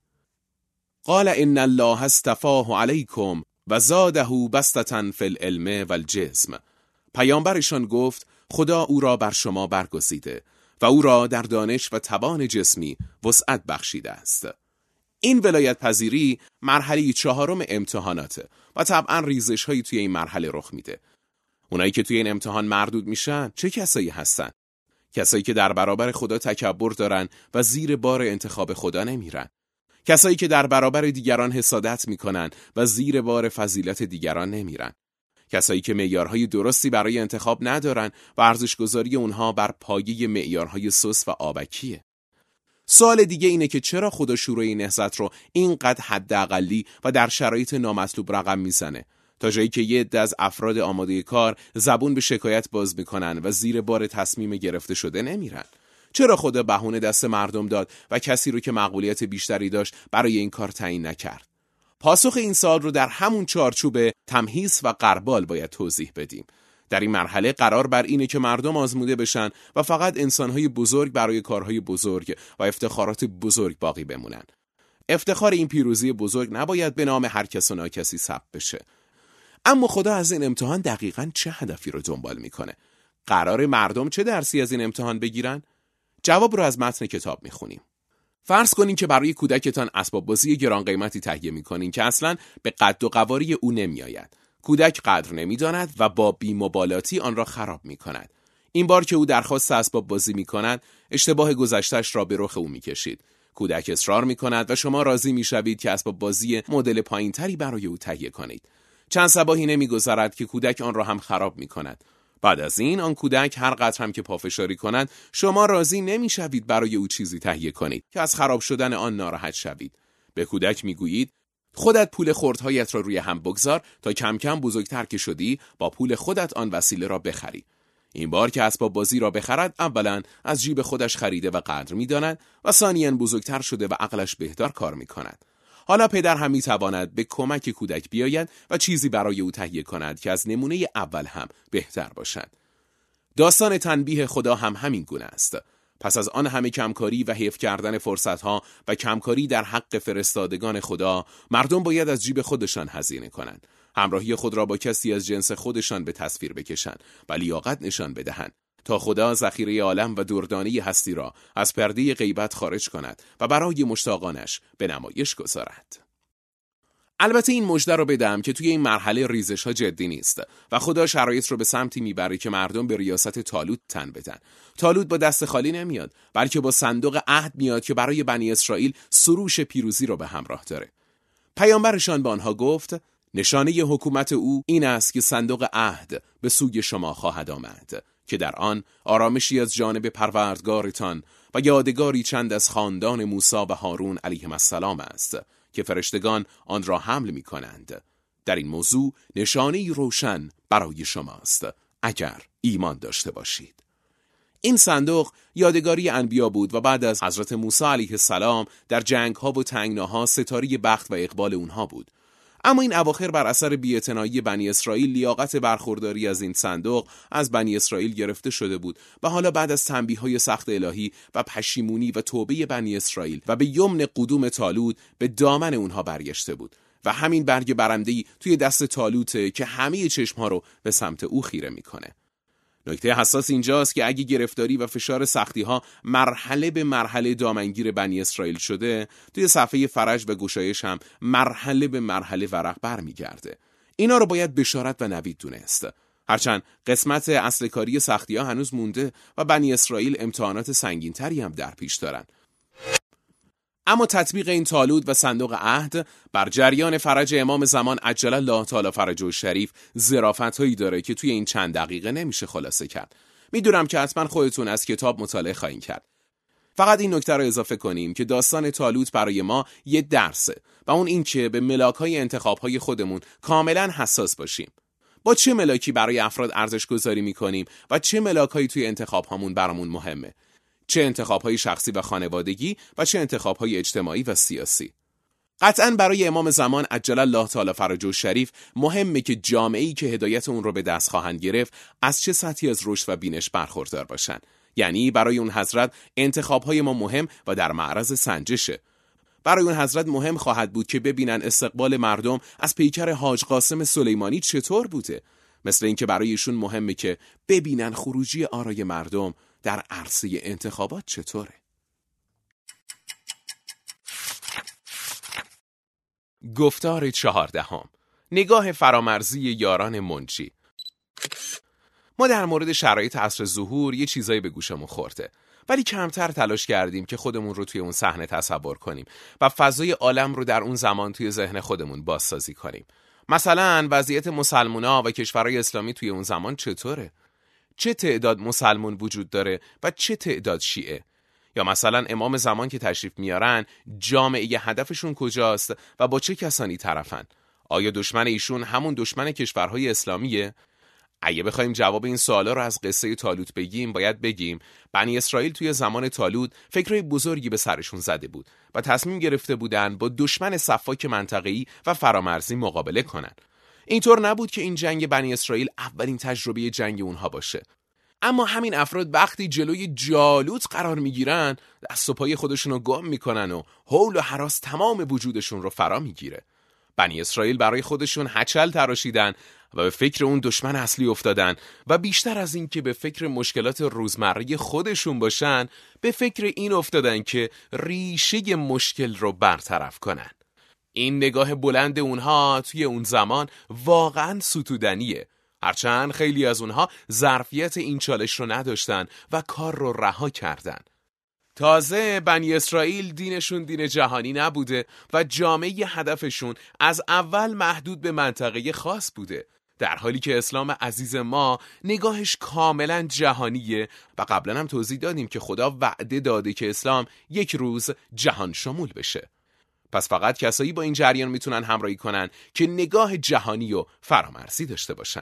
قال ان الله اصطفاه علیکم و زاده بسطة فی العلم والجسم. پیامبرشان گفت خدا او را بر شما برگزیده و او را در دانش و توان جسمی وسعت بخشیده است. این ولایت پذیری مرحله چهارم امتحاناته و طبعا ریزش هایی توی این مرحله رخ میده. اونایی که توی این امتحان مردود میشن چه کسایی هستن؟ کسایی که در برابر خدا تکبر دارن و زیر بار انتخاب خدا نمیرن. کسایی که در برابر دیگران حسادت میکنن و زیر بار فضیلت دیگران نمیرن. کسایی که معیارهای درستی برای انتخاب ندارن و ارزش‌گذاری اونها بر پایه معیارهای سست و آبکیه. سوال دیگه اینه که چرا خدا شورای نهضت رو اینقدر حداقلی و در شرایط نامطلوب رقم میزنه؟ تا جایی که یه عده از افراد آماده کار زبون به شکایت باز میکنن و زیر بار تصمیم گرفته شده نمیرن. چرا خدا بهونه دست مردم داد و کسی رو که مقبولیت بیشتری داشت برای این کار تعیین نکرد؟ پاسخ این سوال رو در همون چارچوب تمهیص و غربال باید توضیح بدیم. در این مرحله قرار بر اینه که مردم آزموده بشن و فقط انسانهای بزرگ برای کارهای بزرگ و افتخارات بزرگ باقی بمونن. افتخار این پیروزی بزرگ نباید به نام هر کس و ناکسی ثبت بشه. اما خدا از این امتحان دقیقاً چه هدفی رو دنبال میکنه؟ قرار مردم چه درسی از این امتحان بگیرن؟ جواب رو از متن کتاب میخونیم. فرض کنین که برای کودکتان اسباب بازی گران قیمتی تهیه میکنین که اصلاً به قد و قواره او نمیآید. کودک قدر نمیداند و با بی‌مبالاتی آن را خراب میکند. این بار که او درخواست اسباب بازی میکند، اشتباه گذشته‌اش را به رخ او میکشید. کودک اصرار میکند و شما راضی میشوید که اسباب بازی مدل پایینتری برای او تهیه کنید. چند صباحی نمیگذرد که کودک آن را هم خراب میکند. بعد از این آن کودک هر قدر هم که پافشاری کند، شما راضی نمیشوید برای او چیزی تهیه کنید که از خراب شدن آن ناراحت شوید. به کودک میگویید خودت پول خردهایت را روی هم بگذار تا کم کم بزرگتر که شدی با پول خودت آن وسیله را بخری. این بار که اسباب بازی را بخرد، اولا از جیب خودش خریده و قدر می‌داند و ثانیاً بزرگتر شده و عقلش بهتر کار می‌کند. حالا پدر هم می‌تواند به کمک کودک بیاید و چیزی برای او تهیه کند که از نمونه اول هم بهتر باشد. داستان تنبیه خدا هم همین گونه است. پس از آن همه کمکاری و حیف کردن فرصتها و کمکاری در حق فرستادگان خدا، مردم باید از جیب خودشان هزینه کنند. همراهی خود را با کسی از جنس خودشان به تصویر بکشند و لیاقت نشان بدهند تا خدا ذخیره عالم و دردانه هستی را از پرده غیبت خارج کند و برای مشتاقانش به نمایش گذارد. البته این مژده رو بدم که توی این مرحله ریزش ها جدی نیست و خدا شرایط رو به سمتی میبره که مردم به ریاست طالوت تن بدن. طالوت با دست خالی نمیاد، بلکه با صندوق عهد میاد که برای بنی اسرائیل سروش پیروزی رو به همراه داره. پیامبرشان به آنها گفت نشانه حکومت او این است که صندوق عهد به سوی شما خواهد آمد که در آن آرامشی از جانب پروردگارتان و یادگاری چند از خاندان موسی و هارون علیهم السلام است که فرشتگان آن را حمل می کنند. در این موضوع نشانه‌ای روشن برای شماست اگر ایمان داشته باشید. این صندوق یادگاری انبیا بود و بعد از حضرت موسی علیه السلام در جنگ‌ها و تنگناها ستاره بخت و اقبال اونها بود. اما این اواخر بر اثر بی‌اعتنایی بنی اسرائیل لیاقت برخورداری از این صندوق از بنی اسرائیل گرفته شده بود و حالا بعد از تنبیه‌های سخت الهی و پشیمونی و توبه بنی اسرائیل و به یمن قدوم طالوت به دامن اونها برگشته بود و همین برگ برنده‌ای توی دست طالوته که همه چشم‌ها رو به سمت او خیره می‌کنه. نکته حساس اینجاست که اگه گرفتاری و فشار سختی ها مرحله به مرحله دامنگیر بنی اسرائیل شده، توی صفحه فرج و گشایش هم مرحله به مرحله ورق برمیگرده. اینا رو باید بشارت و نوید دونست. هرچند قسمت اصل کاری سختی ها هنوز مونده و بنی اسرائیل امتحانات سنگین تری هم در پیش دارن. اما تطبیق این طالوت و صندوق عهد بر جریان فرج امام زمان عجل الله تعالی فرجه شریف ظرافت‌هایی داره که توی این چند دقیقه نمیشه خلاصه کرد. میدونم که حتما خودتون از کتاب مطالعه خواهید کرد. فقط این نکته رو اضافه کنیم که داستان طالوت برای ما یه درسه و اون این که به ملاک‌های انتخاب‌های خودمون کاملا حساس باشیم. با چه ملاکی برای افراد ارزش گذاری می‌کنیم و چه ملاک‌هایی توی انتخاب‌هامون برامون مهمه. چه انتخاب‌های شخصی و خانوادگی و چه انتخاب‌های اجتماعی و سیاسی. قطعاً برای امام زمان عجل الله تعالی فرجه شریف مهمه که جامعه‌ای که هدایت اون رو به دست خواهند گرفت از چه سطحی از رشد و بینش برخوردار باشن. یعنی برای اون حضرت انتخاب‌های ما مهم و در معرض سنجشه. برای اون حضرت مهم خواهد بود که ببینن استقبال مردم از پیکر حاج قاسم سلیمانی چطور بوده. مثل اینکه برای ایشون مهمه که ببینن خروجی آرای مردم در عرصه انتخابات چطوره. گفتار چهاردهم، نگاه فرامرزی یاران منجی. ما در مورد شرایط عصر ظهور یه چیزایی به گوشمون خورده، ولی کمتر تلاش کردیم که خودمون رو توی اون صحنه تصور کنیم و فضای عالم رو در اون زمان توی ذهن خودمون بازسازی کنیم. مثلا وضعیت مسلمونا و کشورهای اسلامی توی اون زمان چطوره؟ چه تعداد مسلمون وجود داره و چه تعداد شیعه؟ یا مثلا امام زمان که تشریف میارن جامعه هدفشون کجاست و با چه کسانی طرفن؟ آیا دشمن ایشون همون دشمن کشورهای اسلامیه؟ اگه بخوایم جواب این سوالا رو از قصه طالوت بگیم، باید بگیم بنی اسرائیل توی زمان طالوت فکرای بزرگی به سرشون زده بود و تصمیم گرفته بودن با دشمن سفاک منطقه‌ای و فرامرزی مقابله کنن. اینطور نبود که این جنگ بنی اسرائیل اولین تجربه جنگ اونها باشه. اما همین افراد وقتی جلوی جالوت قرار میگیرن، دست و پای خودشون رو گم میکنن و هول و هراس تمام وجودشون رو فرا میگیره. بنی اسرائیل برای خودشون هچل تراشیدن و به فکر اون دشمن اصلی افتادن و بیشتر از این که به فکر مشکلات روزمره خودشون باشن، به فکر این افتادن که ریشه مشکل رو برطرف کنن. این نگاه بلند اونها توی اون زمان واقعاً ستودنیه، هرچند خیلی از اونها ظرفیت این چالش رو نداشتن و کار رو رها کردن. تازه بنی اسرائیل دینشون دین جهانی نبوده و جامعه هدفشون از اول محدود به منطقه خاص بوده، در حالی که اسلام عزیز ما نگاهش کاملا جهانیه و قبلا هم توضیح دادیم که خدا وعده داده که اسلام یک روز جهان شمول بشه. پس فقط کسایی با این جریان میتونن همراهی کنن که نگاه جهانی و فرامرزی داشته باشن.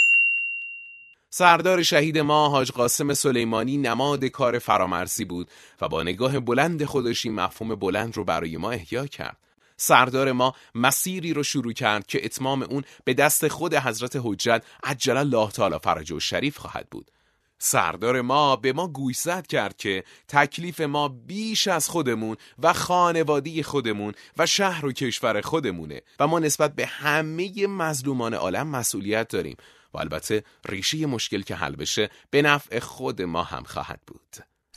سردار شهید ما حاج قاسم سلیمانی نماد کار فرامرزی بود و با نگاه بلند خودش این مفهوم بلند رو برای ما احیا کرد. سردار ما مسیری رو شروع کرد که اتمام اون به دست خود حضرت حجت عجل الله تعالی فرجه و شریف خواهد بود. سردار ما به ما گوشزد کرد که تکلیف ما بیش از خودمون و خانوادی خودمون و شهر و کشور خودمونه و ما نسبت به همه مظلومان عالم مسئولیت داریم و البته ریشه مشکل که حل بشه به نفع خود ما هم خواهد بود.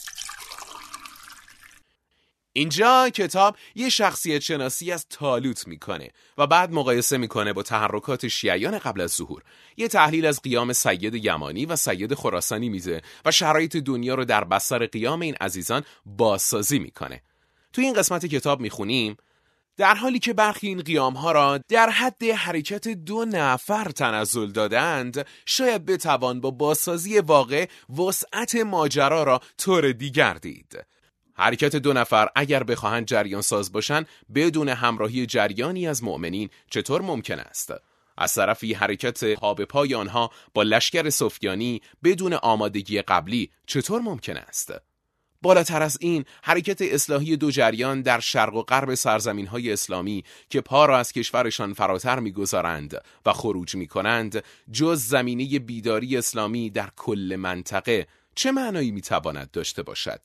اینجا کتاب یه شخصیت شناسی از طالوت میکنه و بعد مقایسه میکنه با تحرکات شیعیان قبل از ظهور. یه تحلیل از قیام سید یمانی و سید خراسانی میده و شرایط دنیا رو در بستر قیام این عزیزان بازسازی میکنه. توی این قسمت کتاب میخونیم در حالی که برخی این قیام‌ها را در حد حرکت دو نفر تنزل دادند، شاید بتوان با بازسازی واقع وسعت ماجرا را طور دیگر دید. حرکت دو نفر اگر بخواهند جریان ساز باشند بدون همراهی جریانی از مؤمنین چطور ممکن است؟ از طرفی حرکت پا به پای آنها با لشکر سفیانی بدون آمادگی قبلی چطور ممکن است؟ بالاتر از این، حرکت اصلاحی دو جریان در شرق و غرب سرزمین‌های اسلامی که پا را از کشورشان فراتر می‌گذارند و خروج می‌کنند، جز زمینه بیداری اسلامی در کل منطقه چه معنایی می‌تواند داشته باشد؟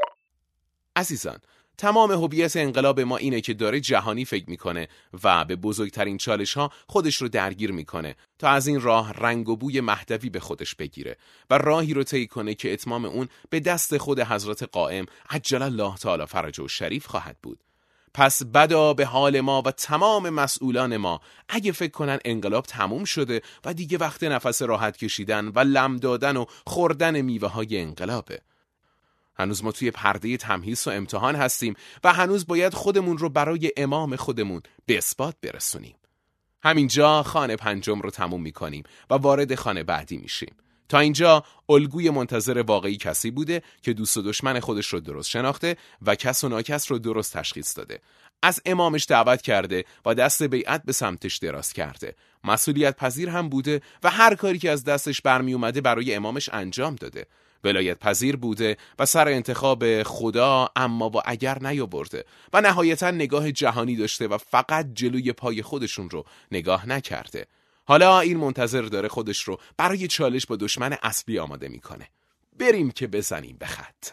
عزیزان، تمام هویت انقلاب ما اینه که داره جهانی فکر میکنه و به بزرگترین چالش ها خودش رو درگیر میکنه تا از این راه رنگ و بوی مهدوی به خودش بگیره و راهی رو طی کنه که اتمام اون به دست خود حضرت قائم عجل الله تعالی فرجه و شریف خواهد بود. پس بدا به حال ما و تمام مسئولان ما اگه فکر کنن انقلاب تموم شده و دیگه وقت نفس راحت کشیدن و لم دادن و خوردن میوه های انقلابه. هنوز ما توی پرده تمحیص و امتحان هستیم و هنوز باید خودمون رو برای امام خودمون به اثبات برسونیم. همینجا خانه پنجم رو تموم میکنیم و وارد خانه بعدی میشیم. تا اینجا الگوی منتظر واقعی کسی بوده که دوست و دشمن خودش رو درست شناخته و کس و ناکس رو درست تشخیص داده. از امامش دعوت کرده و دست بیعت به سمتش دراز کرده. مسئولیت پذیر هم بوده و هر کاری که از دستش برمی اومده برای امامش انجام داده. ولایت پذیر بوده و سر انتخاب خدا اما و اگر نیاورده و نهایتا نگاه جهانی داشته و فقط جلوی پای خودشون رو نگاه نکرده. حالا این منتظر داره خودش رو برای چالش با دشمن اصلی آماده میکنه. بریم که بزنیم به خط.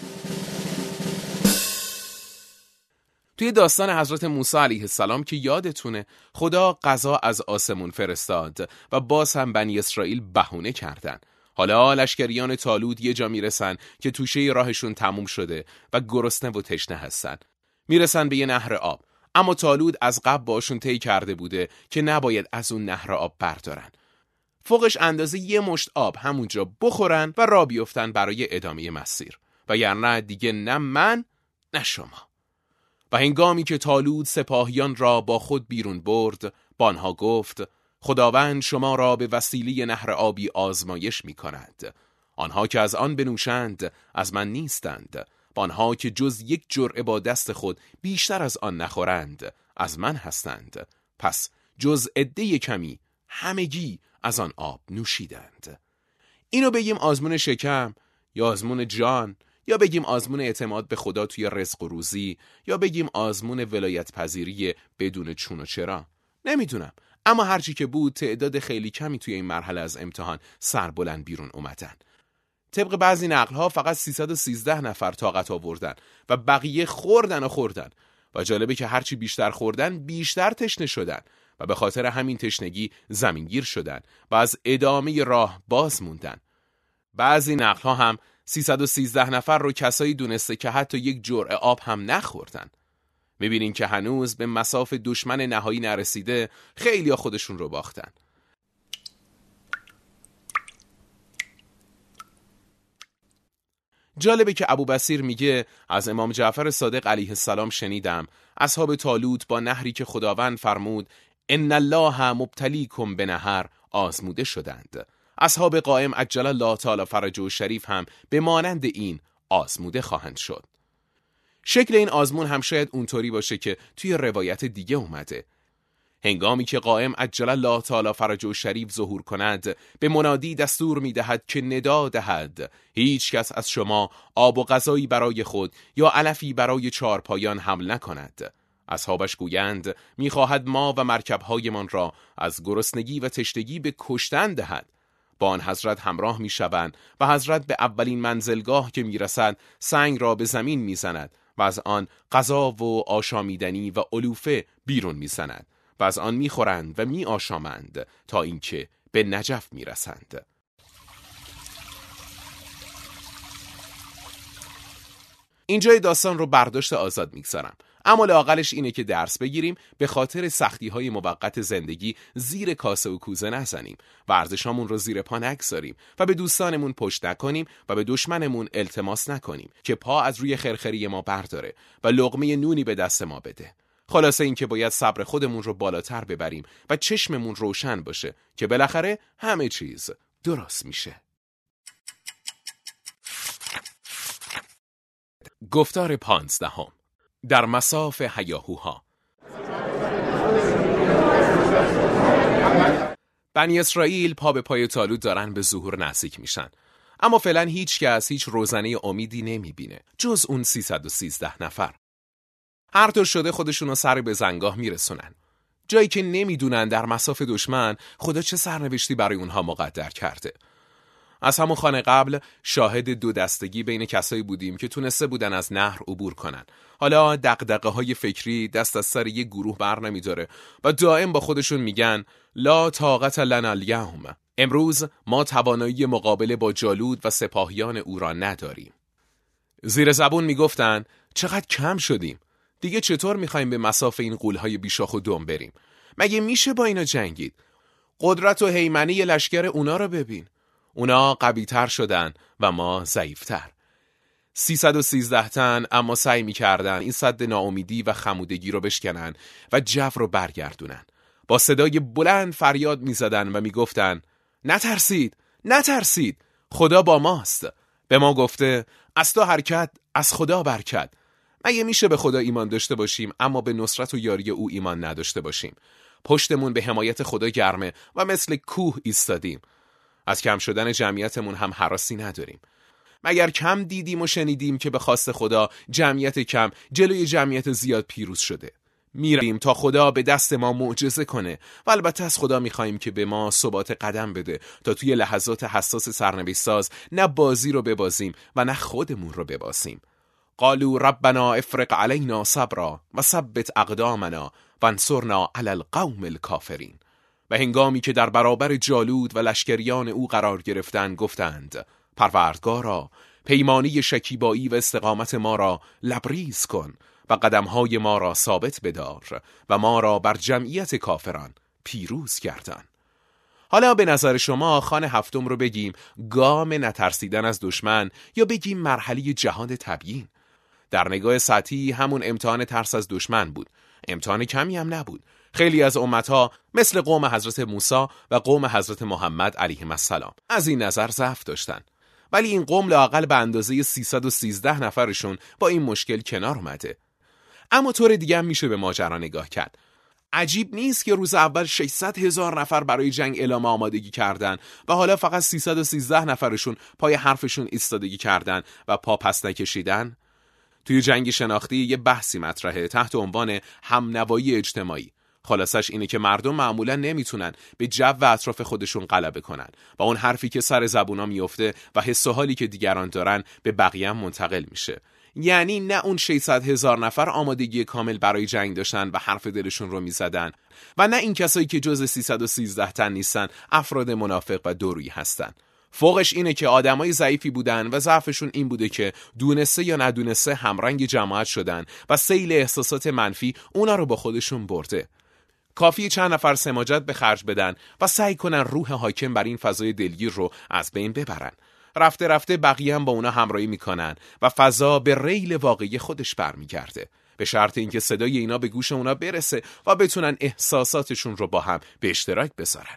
توی داستان حضرت موسی علیه السلام که یادتونه، خدا قضا از آسمون فرستاد و باز هم بنی اسرائیل بهونه کردن. حالا لشکریان طالوت یه جا میرسن که توشه راهشون تموم شده و گرسنه و تشنه هستن. میرسن به یه نهر آب، اما طالوت از قبل باشون طی کرده بوده که نباید از اون نهر آب بردارن. فوقش اندازه یه مشت آب همونجا بخورن و راه بیفتن برای ادامه مسیر. و یعنی دیگه نه من نه شما. و هنگامی که طالوت سپاهیان را با خود بیرون برد، با آنها گفت: خداوند شما را به وسیله نهر آبی آزمایش می کند. آنها که از آن بنوشند از من نیستند، آنها که جز یک جرعه با دست خود بیشتر از آن نخورند از من هستند. پس جز عده کمی همگی از آن آب نوشیدند. اینو بگیم آزمون شکم یا آزمون جان، یا بگیم آزمون اعتماد به خدا توی رزق و روزی، یا بگیم آزمون ولایت پذیری بدون چون و چرا، نمیدونم. اما هرچی که بود تعداد خیلی کمی توی این مرحله از امتحان سربلند بیرون اومدن. طبق بعضی نقل‌ها فقط سیصد و سیزده نفر طاقت آوردن و بقیه خوردن و خوردن و جالبه که هرچی بیشتر خوردن بیشتر تشنه شدن و به خاطر همین تشنگی زمینگیر شدن و از ادامه راه باز موندن. بعضی نقل‌ها هم سیصد و سیزده نفر رو کسایی دونسته که حتی یک جرعه آب هم نخوردن. میبینین که هنوز به مصاف دشمن نهایی نرسیده، خیلی ها خودشون رو باختن. جالبه که ابو بصیر میگه از امام جعفر صادق علیه السلام شنیدم اصحاب طالوت با نهری که خداوند فرمود ان الله مبتلیکم بنهر آزموده شدند. اصحاب قائم عجل الله تعالی فرجه و شریف هم به مانند این آزموده خواهند شد. شکل این آزمون هم شاید اونطوری باشه که توی روایت دیگه اومده. هنگامی که قائم عجل الله تعالی فرجه و شریف ظهور کند، به منادی دستور میدهد که ندا دهد هیچ کس از شما آب و غذایی برای خود یا علفی برای چارپایان حمل نکند. اصحابش گویند میخواهد ما و مرکبهایمان را از گرسنگی و تشنگی به کشتن دهد. با آن حضرت همراه میشوند و حضرت به اولین منزلگاه که میرسد سنگ را به زمین میزند و از آن غذا و آشامیدنی و علوفه بیرون میزند و از آن میخورند و میآشامند تا اینکه به نجف میرسند. اینجای داستان رو برداشت آزاد میگذارم، اما لااقلش اینه که درس بگیریم به خاطر سختی‌های موقت زندگی زیر کاسه و کوزه نزنیم، ورزشامون رو زیر پا نگذاریم و به دوستانمون پشت نکنیم و به دشمنمون التماس نکنیم که پا از روی خرخری ما برداره و لقمه نونی به دست ما بده. خلاصه این که باید صبر خودمون رو بالاتر ببریم و چشممون روشن باشه که بالاخره همه چیز درست میشه. گفتار پانزدهم در مصاف هیاهوها. بنی اسرائیل پا به پای طالوت دارن به ظهور نزدیک میشن، اما فعلا هیچ کس هیچ روزنه امیدی نمیبینه جز اون سیصد و سیزده نفر. هر طور شده خودشونو سر به زنگاه میرسونن، جایی که نمیدونن در مصاف دشمن خدا چه سرنوشتی برای اونها مقدر کرده. از همون خانه قبل شاهد دو دستگی بین کسایی بودیم که تونسته بودن از نهر عبور کنن. حالا دغدغه های فکری دست از سر یک گروه بر نمیداره و دائم با خودشون میگن لا طاقت لنا الیوم، امروز ما توانایی مقابله با جالوت و سپاهیان او را نداریم. زیر زبون میگفتن چقدر کم شدیم، دیگه چطور میخوایم به مصاف این غول‌های بیشاخ و دم بریم؟ مگه میشه با اینا جنگید؟ قدرت و هیمنه لشکر اونا رو ببین، اونا قوی‌تر شدن و ما ضعیف‌تر. سیصد و سیزده تن اما سعی می‌کردن این سد ناامیدی و خمودگی رو بشکنن و جو رو برگردونن. با صدای بلند فریاد می‌زدن و می‌گفتن نترسید، نترسید، خدا با ماست. به ما گفته از تو حرکت، از خدا برکت. مگه میشه به خدا ایمان داشته باشیم اما به نصرت و یاری او ایمان نداشته باشیم؟ پشتمون به حمایت خدا گرمه و مثل کوه ایستادیم. از کم شدن جمعیتمون هم هراسی نداریم. مگر کم دیدیم و شنیدیم که به خواست خدا جمعیت کم جلوی جمعیت زیاد پیروز شده؟ میریم تا خدا به دست ما معجزه کنه و البته از خدا میخوایم که به ما ثبات قدم بده تا توی لحظات حساس سرنوشت ساز نه بازی رو ببازیم و نه خودمون رو ببازیم. قالوا ربنا افرغ علینا صبرا و ثبت اقدامنا وانصرنا علی القوم الکافرین. و هنگامی که در برابر جالوت و لشکریان او قرار گرفتند گفتند پروردگارا پیمانی شکیبایی و استقامت ما را لبریز کن و قدمهای ما را ثابت بدار و ما را بر جمعیت کافران پیروز گردان. حالا به نظر شما خانه هفتم رو بگیم گام نترسیدن از دشمن یا بگیم مرحله جهاد تبیین؟ در نگاه سطحی همون امتحان ترس از دشمن بود. امتحان کمی هم نبود. خیلی از امتها مثل قوم حضرت موسی و قوم حضرت محمد علیهم السلام از این نظر ضعف داشتن، ولی این قوم لااقل به اندازه سیصد و سیزده نفرشون با این مشکل کنار اومده. اما طور دیگه هم میشه به ماجرا نگاه کرد. عجیب نیست که روز اول ششصد هزار نفر برای جنگ اعلام آمادگی کردن و حالا فقط سیصد و سیزده نفرشون پای حرفشون ایستادگی کردن و پا پس نکشیدن. توی جنگ شناختی یه بحثی مطرحه تحت عنوان همنوایی اجتماعی. خلاصش اینه که مردم معمولا نمیتونن به جو و اطراف خودشون غلبه کنن و اون حرفی که سر زبونا میفته و حس و حالی که دیگران دارن به بقیه هم منتقل میشه. یعنی نه اون ششصد هزار نفر آمادگی کامل برای جنگ داشتن و حرف دلشون رو میزدن و نه این کسایی که جز سیصد و سیزده تن نیستن افراد منافق و دورویی هستن. فوقش اینه که آدمای ضعیفی بودن و ضعفشون این بوده که دونسته یا ندونسته همرنگ جماعت شدن و سیل احساسات منفی اونا رو با خودشون برده. کافیه چند نفر سماجت به خرج بدن و سعی کنن روح حاکم بر این فضای دلگیر رو از بین ببرن. رفته رفته بقیه هم با اونا همراهی میکنن و فضا به ریل واقعی خودش برمیگرده، به شرط اینکه صدای اینا به گوش اونا برسه و بتونن احساساتشون رو با هم به اشتراک بذارن.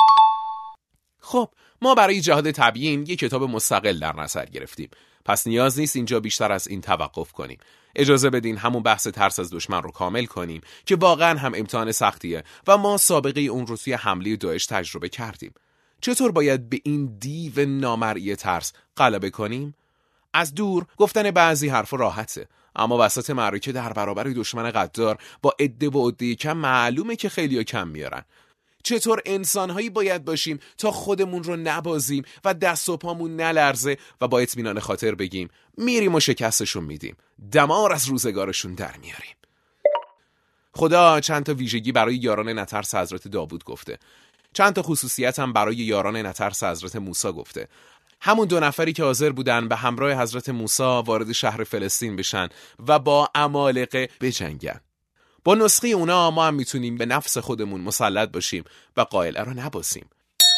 خب ما برای جهاد تبیین یک کتاب مستقل در نظر گرفتیم، پس نیاز نیست اینجا بیشتر از این توقف کنیم. اجازه بدین همون بحث ترس از دشمن رو کامل کنیم که واقعا هم امتحان سختیه و ما سابقه اون رو توی حمله داعش تجربه کردیم. چطور باید به این دیو نامرئی ترس غلبه کنیم؟ از دور گفتن بعضی حرف راحته، اما وسط معرکه در برابر دشمن غدار با عده و عده کم معلومه که خیلیا کم میارن. چطور انسانهایی باید باشیم تا خودمون رو نبازیم و دست و پامون نلرزه و با اطمینان خاطر بگیم میریم و شکستشون میدیم، دمار از روزگارشون در میاریم. خدا چند تا ویژگی برای یاران نترس حضرت داوود گفته، چند تا خصوصیت هم برای یاران نترس حضرت موسی گفته. همون دو نفری که حاضر بودن به همراه حضرت موسی وارد شهر فلسطین بشن و با عمالقه بجنگن. با نسخه اونا ما هم میتونیم به نفس خودمون مسلط باشیم و قائله رو نباسیم.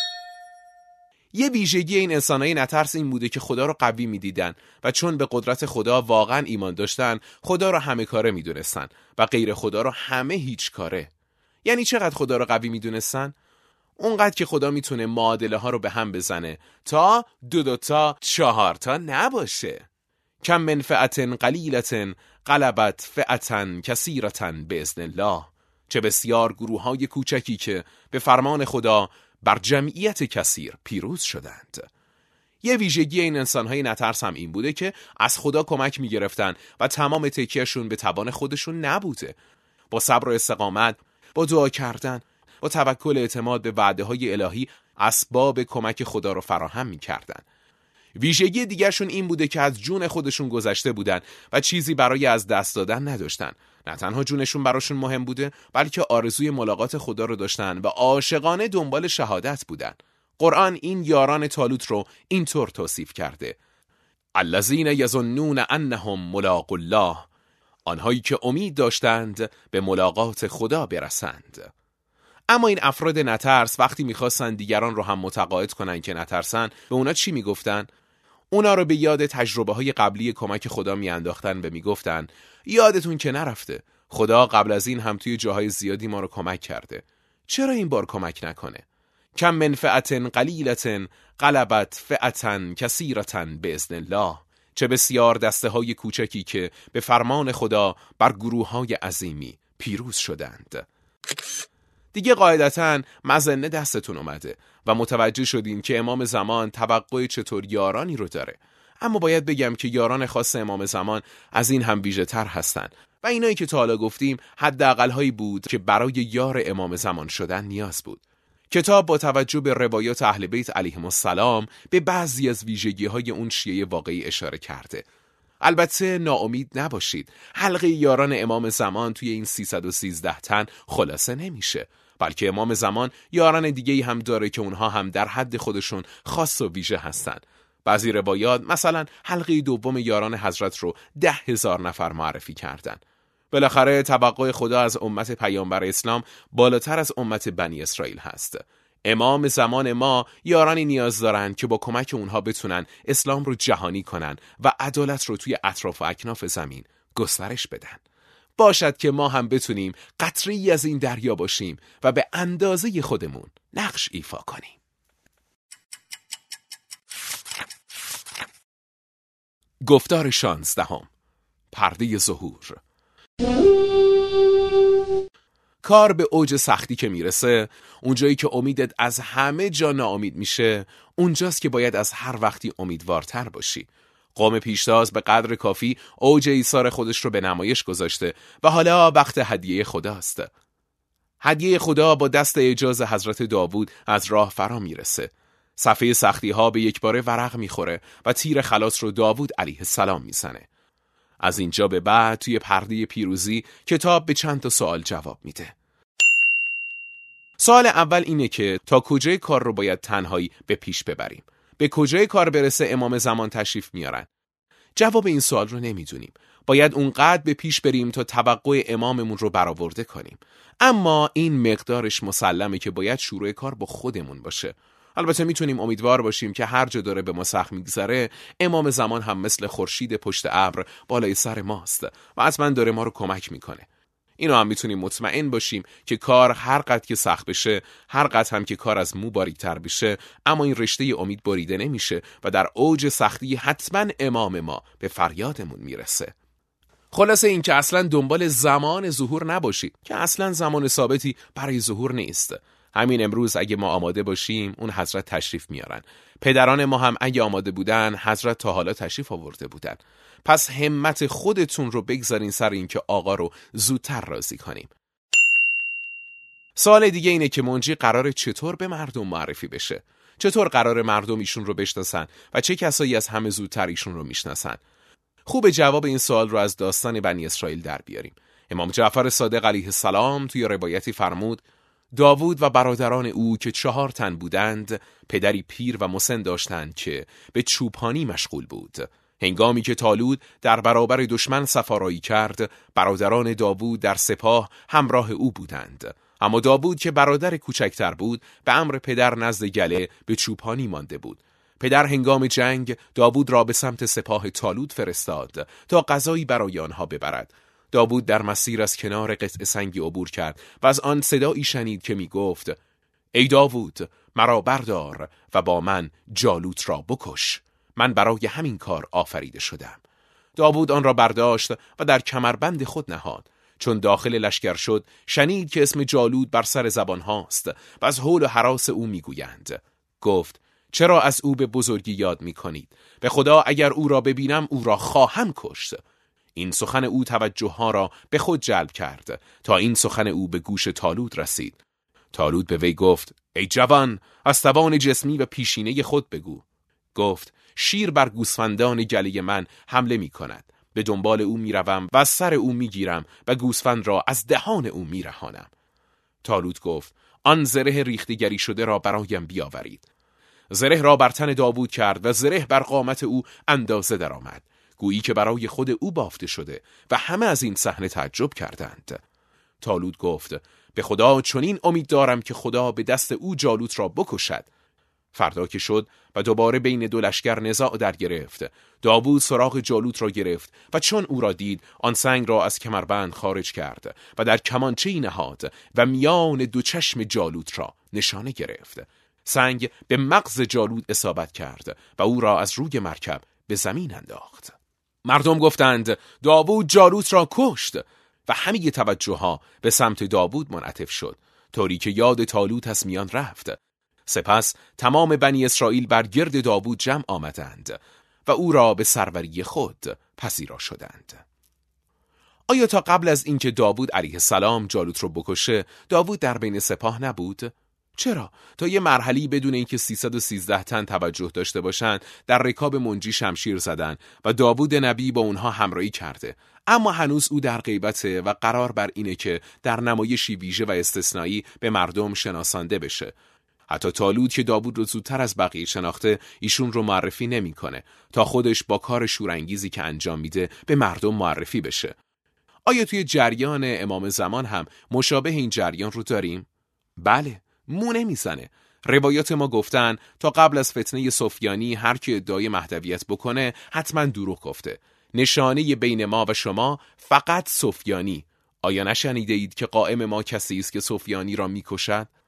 یه ویژگی این انسانای نترس این بوده که خدا رو قوی میدیدن و چون به قدرت خدا واقعا ایمان داشتن، خدا رو همه کاره میدونستن و غیر خدا رو همه هیچ کاره. یعنی چقدر خدا رو قوی میدونستن؟ اونقدر که خدا میتونه معادله ها رو به هم بزنه تا دو دو تا چهار تا نباشه. کم من فئة قلیلة غلبت فئة کثیرة باذن الله. چه بسیار گروه های کوچکی که به فرمان خدا بر جمعیت کثیر پیروز شدند. یه ویژگی این انسان‌های نترس هم این بوده که از خدا کمک می‌گرفتن و تمام تکیهشون به توان خودشون نبوده. با صبر و استقامت، با دعا کردن، با توکل اعتماد به وعده‌های الهی اسباب کمک خدا رو فراهم می‌کردن. ویژگی دیگرشون این بوده که از جون خودشون گذشته بودن و چیزی برای از دست دادن نداشتن. نه تنها جونشون براشون مهم بوده، بلکه آرزوی ملاقات خدا رو داشتن و عاشقانه دنبال شهادت بودن. قرآن این یاران طالوت رو اینطور توصیف کرده: الذین یظنون انهم ملاقو الله، آنهایی که امید داشتند به ملاقات خدا برسند. اما این افراد نترس وقتی میخواستن دیگران رو هم متقاعد کنن که نترسن، به اونا چی میگفتن؟ اونا رو به یاد تجربه های قبلی کمک خدا میانداختن و میگفتن یادتون که نرفته، خدا قبل از این هم توی جاهای زیادی ما رو کمک کرده، چرا این بار کمک نکنه؟ کم من فئة قلیلة غلبت فئة کثیرة باذن الله. چه بسیار دسته های کوچکی که به فرمان خدا بر گروه های عظیمی پیروز شدند. دیگه قاعدتاً مظنه دستتون اومده و متوجه شدین که امام زمان توقع چطور یارانی رو داره. اما باید بگم که یاران خاص امام زمان از این هم ویژه تر هستن و اینایی که تا حالا گفتیم حداقل هایی بود که برای یار امام زمان شدن نیاز بود. کتاب با توجه به روایات اهل بیت علیهم السلام به بعضی از ویژگی های اون شیعه واقعی اشاره کرده. البته ناامید نباشید، حلقه یاران امام زمان توی این سیصد و سیزده تن خلاصه نمیشه، بلکه امام زمان یاران دیگه‌ای هم داره که اونها هم در حد خودشون خاص و ویژه هستن. بعضی روایات مثلا حلقه دوم یاران حضرت رو ده هزار نفر معرفی کردن. بالاخره توقع خدا از امت پیامبر اسلام بالاتر از امت بنی اسرائیل هست. امام زمان ما یارانی نیاز دارن که با کمک اونها بتونن اسلام رو جهانی کنن و عدالت رو توی اطراف و اکناف زمین گسترش بدن. باشد که ما هم بتونیم قطره‌ای از این دریا باشیم و به اندازه خودمون نقش ایفا کنیم. گفتار شانزدهم، پرده ظهور. کار به اوج سختی که میرسه، اونجایی که امیدت از همه جا ناامید میشه، اونجاست که باید از هر وقتی امیدوارتر باشی. قوم پیشتاز به قدر کافی اوج ایثار خودش رو به نمایش گذاشته و حالا وقت هدیه خداست. هدیه خدا با دست اجاز حضرت داوود از راه فرا میرسه. صفحه سختی ها به یک باره ورق میخوره و تیر خلاص رو داوود علیه السلام میزنه. از اینجا به بعد توی پرده پیروزی کتاب به چند تا سوال جواب میده. سوال اول اینه که تا کجای کار رو باید تنهایی به پیش ببریم؟ به کجای کار برسه امام زمان تشریف میارن؟ جواب این سوال رو نمیدونیم. باید اونقدر به پیش بریم تا توقع اماممون رو برآورده کنیم. اما این مقدارش مسلمه که باید شروع کار با خودمون باشه. البته میتونیم امیدوار باشیم که هر جا داره به ما سخت میگذره، امام زمان هم مثل خورشید پشت ابر بالای سر ماست و حتما داره ما رو کمک میکنه. اینو هم میتونیم مطمئن باشیم که کار هر قدر که سخت بشه، هر قدر هم که کار از مو باریک‌تر بشه، اما این رشته امید بریده نمیشه و در اوج سختی حتما امام ما به فریادمون میرسه. خلاصه این که اصلا دنبال زمان ظهور نباشید که اصلا زمان ثابتی برای ظهور نیست. همین امروز اگه ما آماده باشیم اون حضرت تشریف میارن. پدران ما هم اگه آماده بودن حضرت تا حالا تشریف آورده بودن. پس همت خودتون رو بگذارین سر این که آقا رو زودتر راضی کنیم. سوال دیگه اینه که منجی قراره چطور به مردم معرفی بشه؟ چطور قراره مردم ایشون رو بشناسن و چه کسایی از همه زودتر ایشون رو میشناسن؟ خوب جواب این سوال رو از داستان بنی اسرائیل در بیاریم. امام جعفر صادق علیه السلام توی روایتی فرمود داوود و برادران او که چهار تن بودند، پدری پیر و مسن داشتند که به چوپانی مشغول بود. هنگامی که طالوت در برابر دشمن سفارایی کرد، برادران داوود در سپاه همراه او بودند. اما داوود که برادر کوچکتر بود، به امر پدر نزد گله به چوپانی مانده بود. پدر هنگام جنگ داوود را به سمت سپاه طالوت فرستاد تا غذایی برای آنها ببرد. داوود در مسیر از کنار قطع سنگی عبور کرد و از آن صدایی شنید که می گفت ای داوود، مرا بردار و با من جالوت را بکش. من برای همین کار آفریده شدم. داوود آن را برداشت و در کمربند خود نهاد. چون داخل لشکر شد، شنید که اسم جالوت بر سر زبان هاست و از هول و هراس او می گویند. گفت چرا از او به بزرگی یاد می کنید؟ به خدا اگر او را ببینم او را خواهم کشت. این سخن او توجه ها را به خود جلب کرد تا این سخن او به گوش طالوت رسید. طالوت به وی گفت ای جوان، از توان جسمی و پیشینه خود بگو. گفت شیر بر گوسفندان گله من حمله می کند. به دنبال او می روم و از سر او می گیرم و گوسفند را از دهان او می رهانم. طالوت گفت آن زره ریختگری شده را برایم بیاورید. زره را بر تن داوود کرد و زره بر قامت او اندازه درآمد، گویی که برای خود او بافته شده و همه از این صحنه تعجب کردند. طالوت گفت به خدا چنین امید دارم که خدا به دست او جالوت را بکشد. فردا که شد و دوباره بین دو لشکر نزاع در گرفت، داوود سراغ جالوت را گرفت و چون او را دید آن سنگ را از کمربند خارج کرد و در کمانچه‌ای نهاد و میان دو چشم جالوت را نشانه گرفت. سنگ به مغز جالوت اصابت کرد و او را از روی مرکب به زمین انداخت. مردم گفتند داوود جالوت را کشت و همه توجه ها به سمت داوود منعطف شد، طوری که یاد طالوت از میان رفت. سپس تمام بنی اسرائیل بر گرد داوود جمع آمدند و او را به سروری خود پذیرا شدند. آیا تا قبل از اینکه داوود علیه السلام جالوت را بکشه، داوود در بین سپاه نبود؟ چرا؟ تا یه مرحلی بدون اینکه سیصد و سیزده تن توجه داشته باشند، در رکاب منجی شمشیر زدن و داوود نبی با اونها همراهی کرده. اما هنوز او در غیبته و قرار بر اینه که در نمایشی ویژه و استثنایی به مردم شناسانده بشه. حتی طالوت که داوود رو زودتر از بقیه شناخته، ایشون رو معرفی نمیکنه تا خودش با کار شورانگیزی که انجام میده به مردم معرفی بشه. آیا توی جریان امام زمان هم مشابه این جریان رو داریم؟ بله، مو نمیزنه. روایات ما گفتن تا قبل از فتنه سفیانی هر کی ادعای مهدویت بکنه حتما دروغ گفته. نشانه بین ما و شما فقط سفیانی. آیا نشنیده اید که قائم ما کسی است که سفیانی را میکشد؟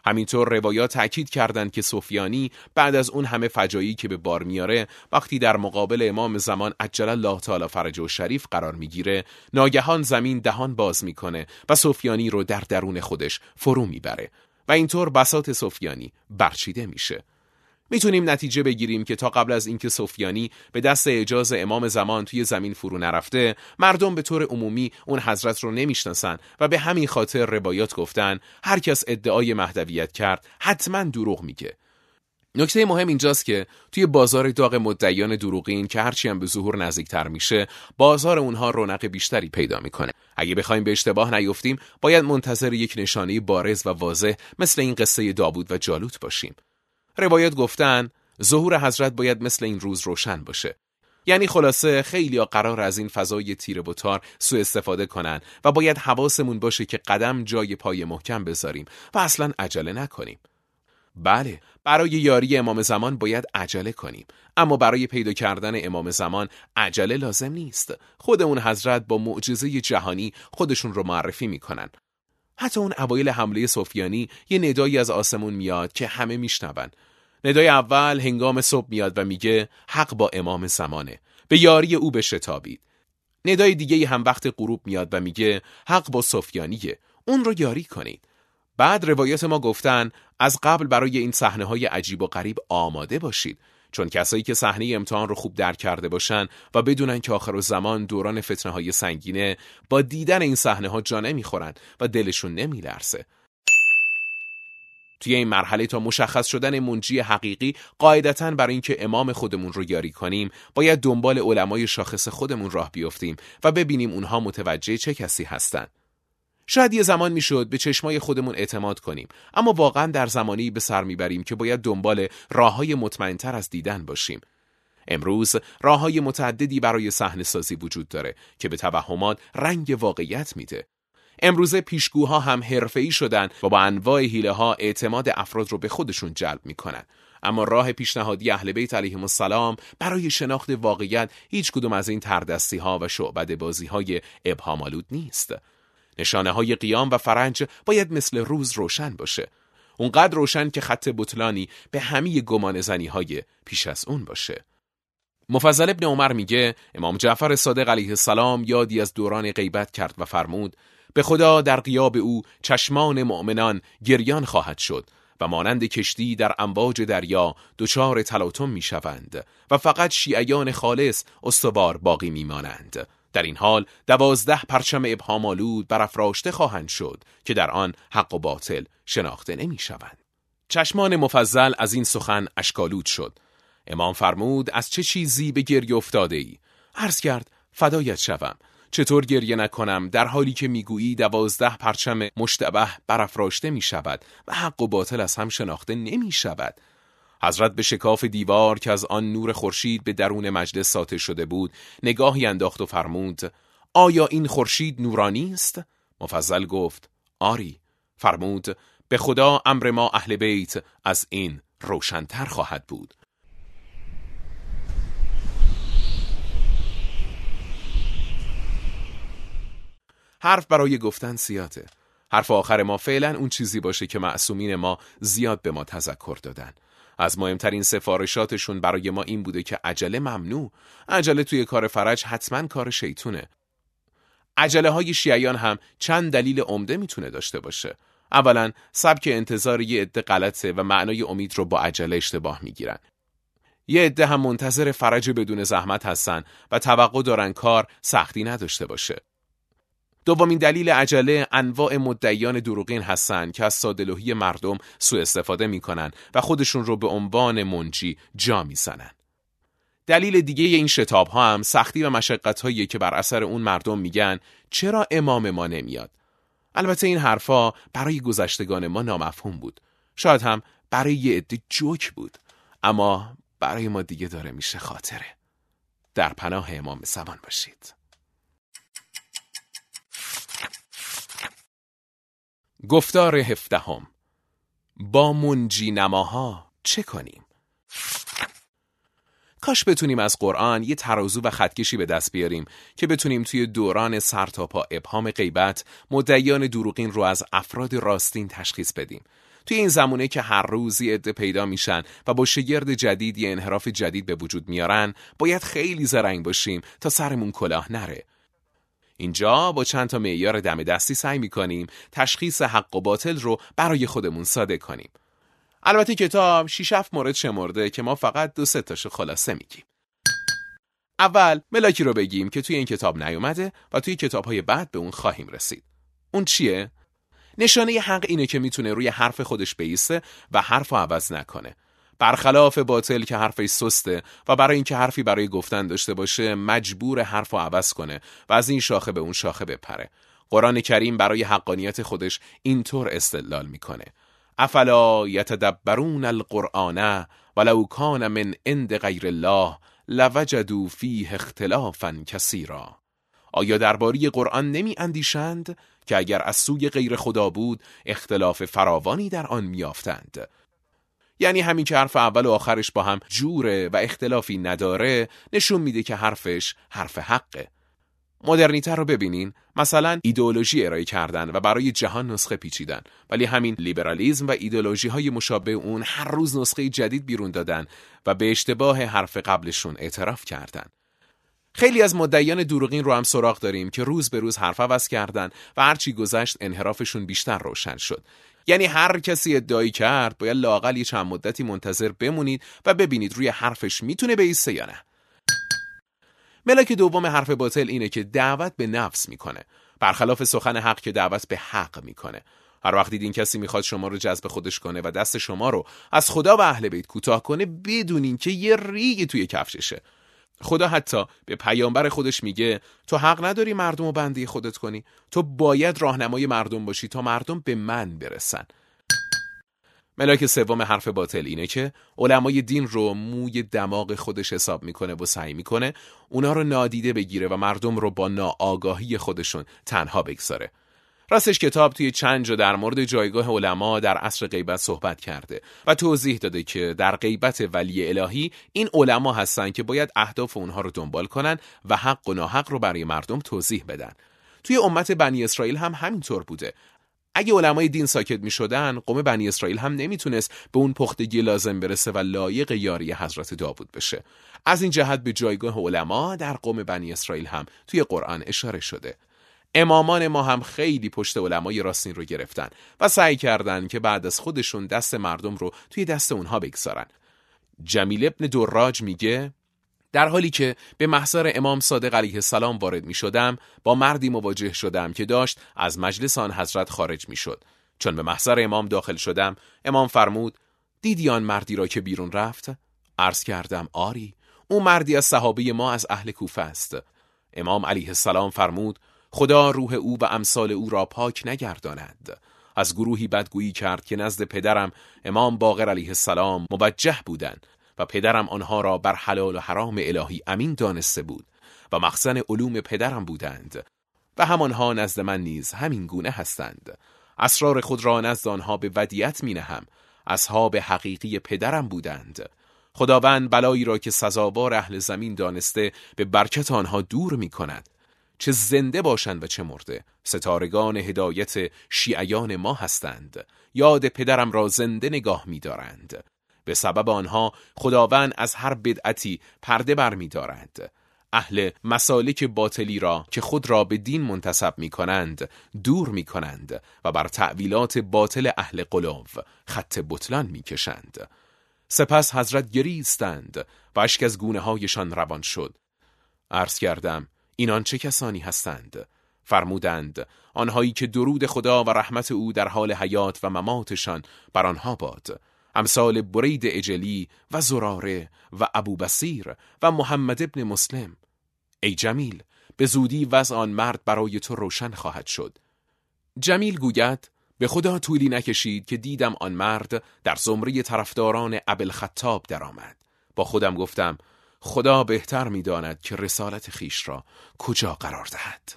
همینطور روایات تأکید کردند که سفیانی بعد از اون همه فجایعی که به بار میاره، وقتی در مقابل امام زمان عجل الله تعالی فرجه و شریف قرار میگیره، ناگهان زمین دهان باز میکنه و سفیانی رو در درون خودش فرو میبره و اینطور بساط سفیانی برچیده میشه. میتونیم نتیجه بگیریم که تا قبل از اینکه سفیانی به دست اعجاز امام زمان توی زمین فرو نرفته، مردم به طور عمومی اون حضرت رو نمیشناسن و به همین خاطر روایات گفتن هر کس ادعای مهدویت کرد حتما دروغ میگه. نکته مهم اینجاست که توی بازار داغ مدعیان دروغین که هرچی هم به ظهور نزدیکتر میشه، بازار اونها رونق بیشتری پیدا میکنه. اگه بخوایم به اشتباه نیفتیم، باید منتظر یک نشانه بارز و واضح مثل این قصه داوود و جالوت باشیم. روایت گفتن ظهور حضرت باید مثل این روز روشن باشه. یعنی خلاصه خیلی ها قرار از این فضای تیره و تار سوء استفاده کنن و باید حواسمون باشه که قدم جای پای محکم بذاریم و اصلا عجله نکنیم. بله، برای یاری امام زمان باید عجله کنیم، اما برای پیدا کردن امام زمان عجله لازم نیست. خود اون حضرت با معجزه جهانی خودشون رو معرفی میکنن. حتی اون اوایل حمله سفیانی یه ندایی از آسمون میاد که همه میشنون. ندای اول هنگام صبح میاد و میگه حق با امام زمانه، به یاری او بشتابید. ندای دیگه هم وقت غروب میاد و میگه حق با سفیانیه، اون رو یاری کنید. بعد روایت ما گفتن از قبل برای این صحنه‌های عجیب و غریب آماده باشید، چون کسایی که صحنه امتحان رو خوب درک کرده باشن و بدونن که آخرالزمان دوران فتنه‌های سنگینه، با دیدن این صحنه‌ها جا نمیخورن و دلشون نمیلرزه. توی این مرحله تا مشخص شدن منجی حقیقی، قاعدتاً برای اینکه امام خودمون رو یاری کنیم، باید دنبال علمای شاخص خودمون راه بیفتیم و ببینیم اونها متوجه چه کسی هستن. شاید یه زمان میشد به چشمای خودمون اعتماد کنیم، اما واقعا در زمانی به سر میبریم که باید دنبال راههای مطمئن‌تر از دیدن باشیم. امروز راههای متعددی برای صحنه سازی وجود داره که به توهمات رنگ واقعیت میده. امروزه پیشگوها هم حرفه‌ای شدن و با انواع حیله‌ها اعتماد افراد رو به خودشون جلب میکنن. اما راه پیشنهادی اهل بیت علیهم السلام برای شناخت واقعیت هیچ کدوم از این تردستی‌ها و شعبده بازی‌های ابهام‌آلود نیست. نشانه های قیام و فرنج باید مثل روز روشن باشه، اونقدر روشن که خط بطلانی به همه گمان زنی های پیش از اون باشه. مفضل ابن عمر میگه امام جعفر صادق علیه السلام یادی از دوران غیبت کرد و فرمود به خدا در غیاب او چشمان مؤمنان گریان خواهد شد و مانند کشتی در امواج دریا دچار تلاطم میشوند و فقط شیعیان خالص استوار باقی میمانند. در این حال دوازده پرچم ابهام‌آلود برافراشته خواهند شد که در آن حق و باطل شناخته نمی شوند. چشمان مفضل از این سخن اشک‌آلود شد. امام فرمود از چه چیزی به گریه افتاده ای؟ عرض کرد فدایت شوم، چطور گریه نکنم در حالی که میگویی دوازده پرچم مشتبه برافراشته می شود و حق و باطل از هم شناخته نمی شود. حضرت به شکاف دیوار که از آن نور خورشید به درون مجلس ساطع شده بود نگاهی انداخت و فرمود آیا این خورشید نورانی است؟ مفضل گفت آری. فرمود به خدا امر ما اهل بیت از این روشن‌تر خواهد بود. حرف برای گفتن زیاده. حرف آخر ما فعلا اون چیزی باشه که معصومین ما زیاد به ما تذکر دادن. از مهمترین سفارشاتشون برای ما این بوده که عجله ممنوع. عجله توی کار فرج حتما کار شیطونه. عجله های شیعیان هم چند دلیل عمده میتونه داشته باشه. اولا سبک انتظار یه عده غلطه و معنای امید رو با عجله اشتباه میگیرن. یه عده هم منتظر فرج بدون زحمت هستن و توقع دارن کار سختی نداشته باشه. دومین دلیل عجله انواع مدعیان دروغین هستن که از ساده‌لوحی مردم سوء استفاده میکنن و خودشون رو به عنوان منجی جا میزنن. دلیل دیگه این شتاب ها هم سختی و مشقت هایی که بر اثر اون مردم میگن چرا امام ما نمیاد. البته این حرفا برای گذشتگان ما نامفهوم بود، شاید هم برای یه عده جوک بود، اما برای ما دیگه داره میشه خاطره. در پناه امام زمان باشید. گفتار هفدهم. با منجی نماها چه کنیم؟ کاش بتونیم از قرآن یه ترازو و خطکشی به دست بیاریم که بتونیم توی دوران سرتاپا ابهام غیبت مدعیان دروغین رو از افراد راستین تشخیص بدیم. توی این زمونه که هر روز یه عده پیدا میشن و با شگرد جدید یه انحراف جدید به وجود میارن، باید خیلی زرنگ باشیم تا سرمون کلاه نره. اینجا با چند تا معیار دم دستی سعی میکنیم تشخیص حق و باطل رو برای خودمون ساده کنیم. البته کتاب شش هفت مورد شمرده که ما فقط دو سه تاشو خلاصه میگیم. اول ملاکی رو بگیم که توی این کتاب نیومده و توی کتاب‌های بعد به اون خواهیم رسید. اون چیه؟ نشانه حق اینه که میتونه روی حرف خودش بایسته و حرفو عوض نکنه. برخلاف باطل که حرفش سسته و برای اینکه حرفی برای گفتن داشته باشه مجبور حرفو عوض کنه و از این شاخه به اون شاخه بپره. قرآن کریم برای حقانیت خودش اینطور استدلال میکنه: افلا یتدبرون القرآن ولو کان من عند غیر الله لوجدوا فیه اختلافا کثیرا. آیا درباره قرآن نمی اندیشند که اگر از سوی غیر خدا بود اختلاف فراوانی در آن میافتند؟ یعنی همین که حرف اول و آخرش با هم جوره و اختلافی نداره نشون میده که حرفش حرف حقه. مدرنیته رو ببینین، مثلا ایدئولوژی ارائه کردن و برای جهان نسخه پیچیدن، ولی همین لیبرالیسم و ایدئولوژی های مشابه اون هر روز نسخه جدید بیرون دادن و به اشتباه حرف قبلشون اعتراف کردن. خیلی از مدعیان دروغین رو هم سراغ داریم که روز به روز حرف عوض کردن و هرچی گذشت انحرافشون بیشتر روشن شد. یعنی هر کسی ادعایی کرد باید لااقل یه چند مدتی منتظر بمونید و ببینید روی حرفش میتونه بایسته یا نه. ملاک دوم حرف باطل اینه که دعوت به نفس میکنه، برخلاف سخن حق که دعوت به حق میکنه. هر وقت دیدین کسی میخواد شما رو جذب خودش کنه و دست شما رو از خدا و اهل بیت کوتاه کنه، بدونین که یه ریگی توی کفششه. خدا حتی به پیامبر خودش میگه تو حق نداری مردم رو بنده خودت کنی، تو باید راهنمای مردم باشی تا مردم به من برسن. ملاک سوم حرف باطل اینه که علمای دین رو موی دماغ خودش حساب میکنه و سعی میکنه اونا رو نادیده بگیره و مردم رو با ناآگاهی خودشون تنها بگذاره. راستش کتاب توی چند جا در مورد جایگاه علما در عصر غیبت صحبت کرده و توضیح داده که در غیبت ولی الهی این علما هستن که باید اهداف اونها رو دنبال کنن و حق و ناحق رو برای مردم توضیح بدن. توی امت بنی اسرائیل هم همینطور بوده. اگه علمای دین ساکت می شدن، قوم بنی اسرائیل هم نمیتونست به اون پختگی لازم برسه و لایق یاری حضرت داوود بشه. از این جهت به جایگاه علما در قوم بنی اسرائیل هم توی قرآن اشاره شده. امامان ما هم خیلی پشت علمای راستین رو گرفتن و سعی کردن که بعد از خودشون دست مردم رو توی دست اونها بگذارن. جمیل ابن دراج میگه در حالی که به محضر امام صادق علیه السلام وارد می شدم، با مردی مواجه شدم که داشت از مجلس آن حضرت خارج می شد. چون به محضر امام داخل شدم، امام فرمود دیدی آن مردی را که بیرون رفت؟ عرض کردم آری، او مردی از صحابه ما از اهل کوفه است. امام علیه السلام فرمود خدا روح او و امثال او را پاک نگرداند. از گروهی بدگویی کرد که نزد پدرم امام باقر علیه السلام موجه بودند و پدرم آنها را بر حلال و حرام الهی امین دانسته بود و مخزن علوم پدرم بودند و همانها نزد من نیز همین گونه هستند. اسرار خود را نزد آنها به ودیعت می نهم. اصحاب حقیقی پدرم بودند. خداوند بلایی را که سزاوار اهل زمین دانسته به برکت آنها دور می کند. چه زنده باشند و چه مرده، ستارگان هدایت شیعیان ما هستند. یاد پدرم را زنده نگاه می دارند. به سبب آنها خداوند از هر بدعتی پرده بر می دارد. اهل مسالک باطلی را که خود را به دین منتسب می کنند دور می کنند و بر تأویلات باطل اهل قلوب خط بطلان می کشند. سپس حضرت گریستند و اشک از گونه هایشان روان شد. عرض کردم اینان چه کسانی هستند؟ فرمودند آنهایی که درود خدا و رحمت او در حال حیات و مماتشان بر آنها باد، امثال برید اجلی و زراره و ابو بصیر و محمد ابن مسلم. ای جمیل، به زودی وضع آن مرد برای تو روشن خواهد شد. جمیل گوید به خدا طولی نکشید که دیدم آن مرد در زمره طرفداران ابوالخطاب درآمد. با خودم گفتم خدا بهتر می‌داند که رسالت خیش را کجا قرار دهد.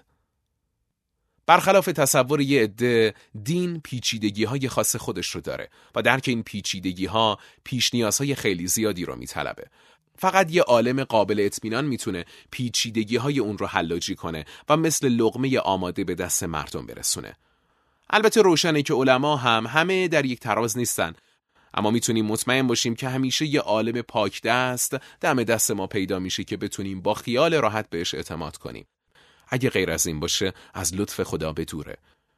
برخلاف تصور یه عده، دین پیچیدگی‌های خاص خودش رو داره و درک این پیچیدگی‌ها پیش نیازهای خیلی زیادی رو میطلبه. فقط یه عالم قابل اطمینان میتونه پیچیدگی‌های اون رو حلاجی کنه و مثل لقمه آماده به دست مردم برسونه. البته روشنه که علما هم همه در یک تراز نیستن، اما میتونیم مطمئن باشیم که همیشه یه عالم پاک دست دم دست ما پیدا میشه که بتونیم با خیال راحت بهش اعتماد کنیم. اگه غیر از این باشه از لطف خدا به دوره.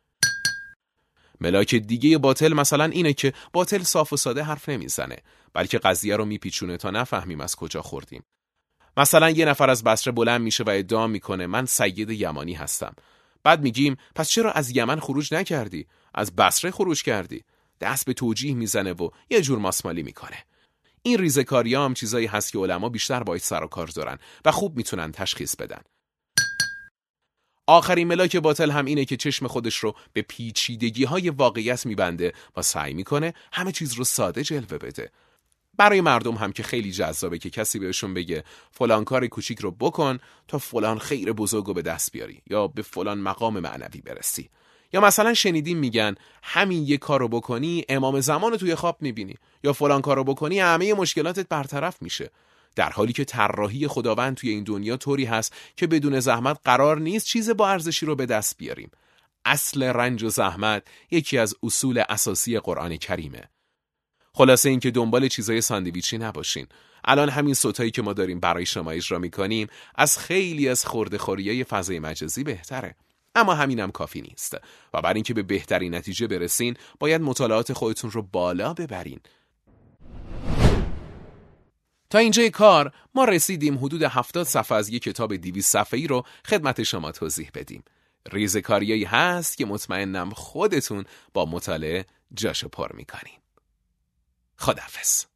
ملاک دیگه باطل مثلا اینه که باطل صاف و ساده حرف نمیزنه، بلکه قضیه رو میپیچونه تا نفهمیم از کجا خوردیم. مثلا یه نفر از بصره بلند میشه و ادعا میکنه من سید یمانی هستم. بعد میگیم پس چرا از یمن خروج نکردی؟ از بصره خروج کردی. دست به توجیه میزنه و یه جور ماسمالی میکنه. این ریزه‌کاری‌ها هم چیزایی هست که علما بیشتر باهاش سر و کار دارن و خوب میتونن تشخیص بدن. آخرین ملاک باطل هم اینه که چشم خودش رو به پیچیدگی‌های واقعیت میبنده و سعی میکنه همه چیز رو ساده جلوه بده. برای مردم هم که خیلی جذابه که کسی بهشون بگه فلان کار کوچیک رو بکن تا فلان خیر بزرگ رو به دست بیاری یا به فلان مقام معنوی برسی. یا مثلا شنیدیم میگن همین یه کار رو بکنی امام زمان رو توی خواب میبینی، یا فلان کار رو بکنی همه مشکلاتت برطرف میشه، در حالی که طراحی خداوند توی این دنیا طوری هست که بدون زحمت قرار نیست چیز با ارزشی رو به دست بیاریم. اصل رنج و زحمت یکی از اصول اساسی قرآن کریمه. خلاصه این که دنبال چیزای ساندویچی نباشین. الان همین صوتایی که ما داریم برای شما اجرا میکنیم از خیلی از خرده‌خوریای فضای مجازی بهتره. اما همینم کافی نیست و برای اینکه به بهترین نتیجه برسین باید مطالعات خودتون رو بالا ببرین. تا اینجای کار ما رسیدیم حدود هفتاد صفحه از یک کتاب دویست صفحه‌ای رو خدمت شما توضیح بدیم. ریزه‌کاریایی هست که مطمئنم خودتون با مطالعه جاشو پر میکنین. خداحافظ.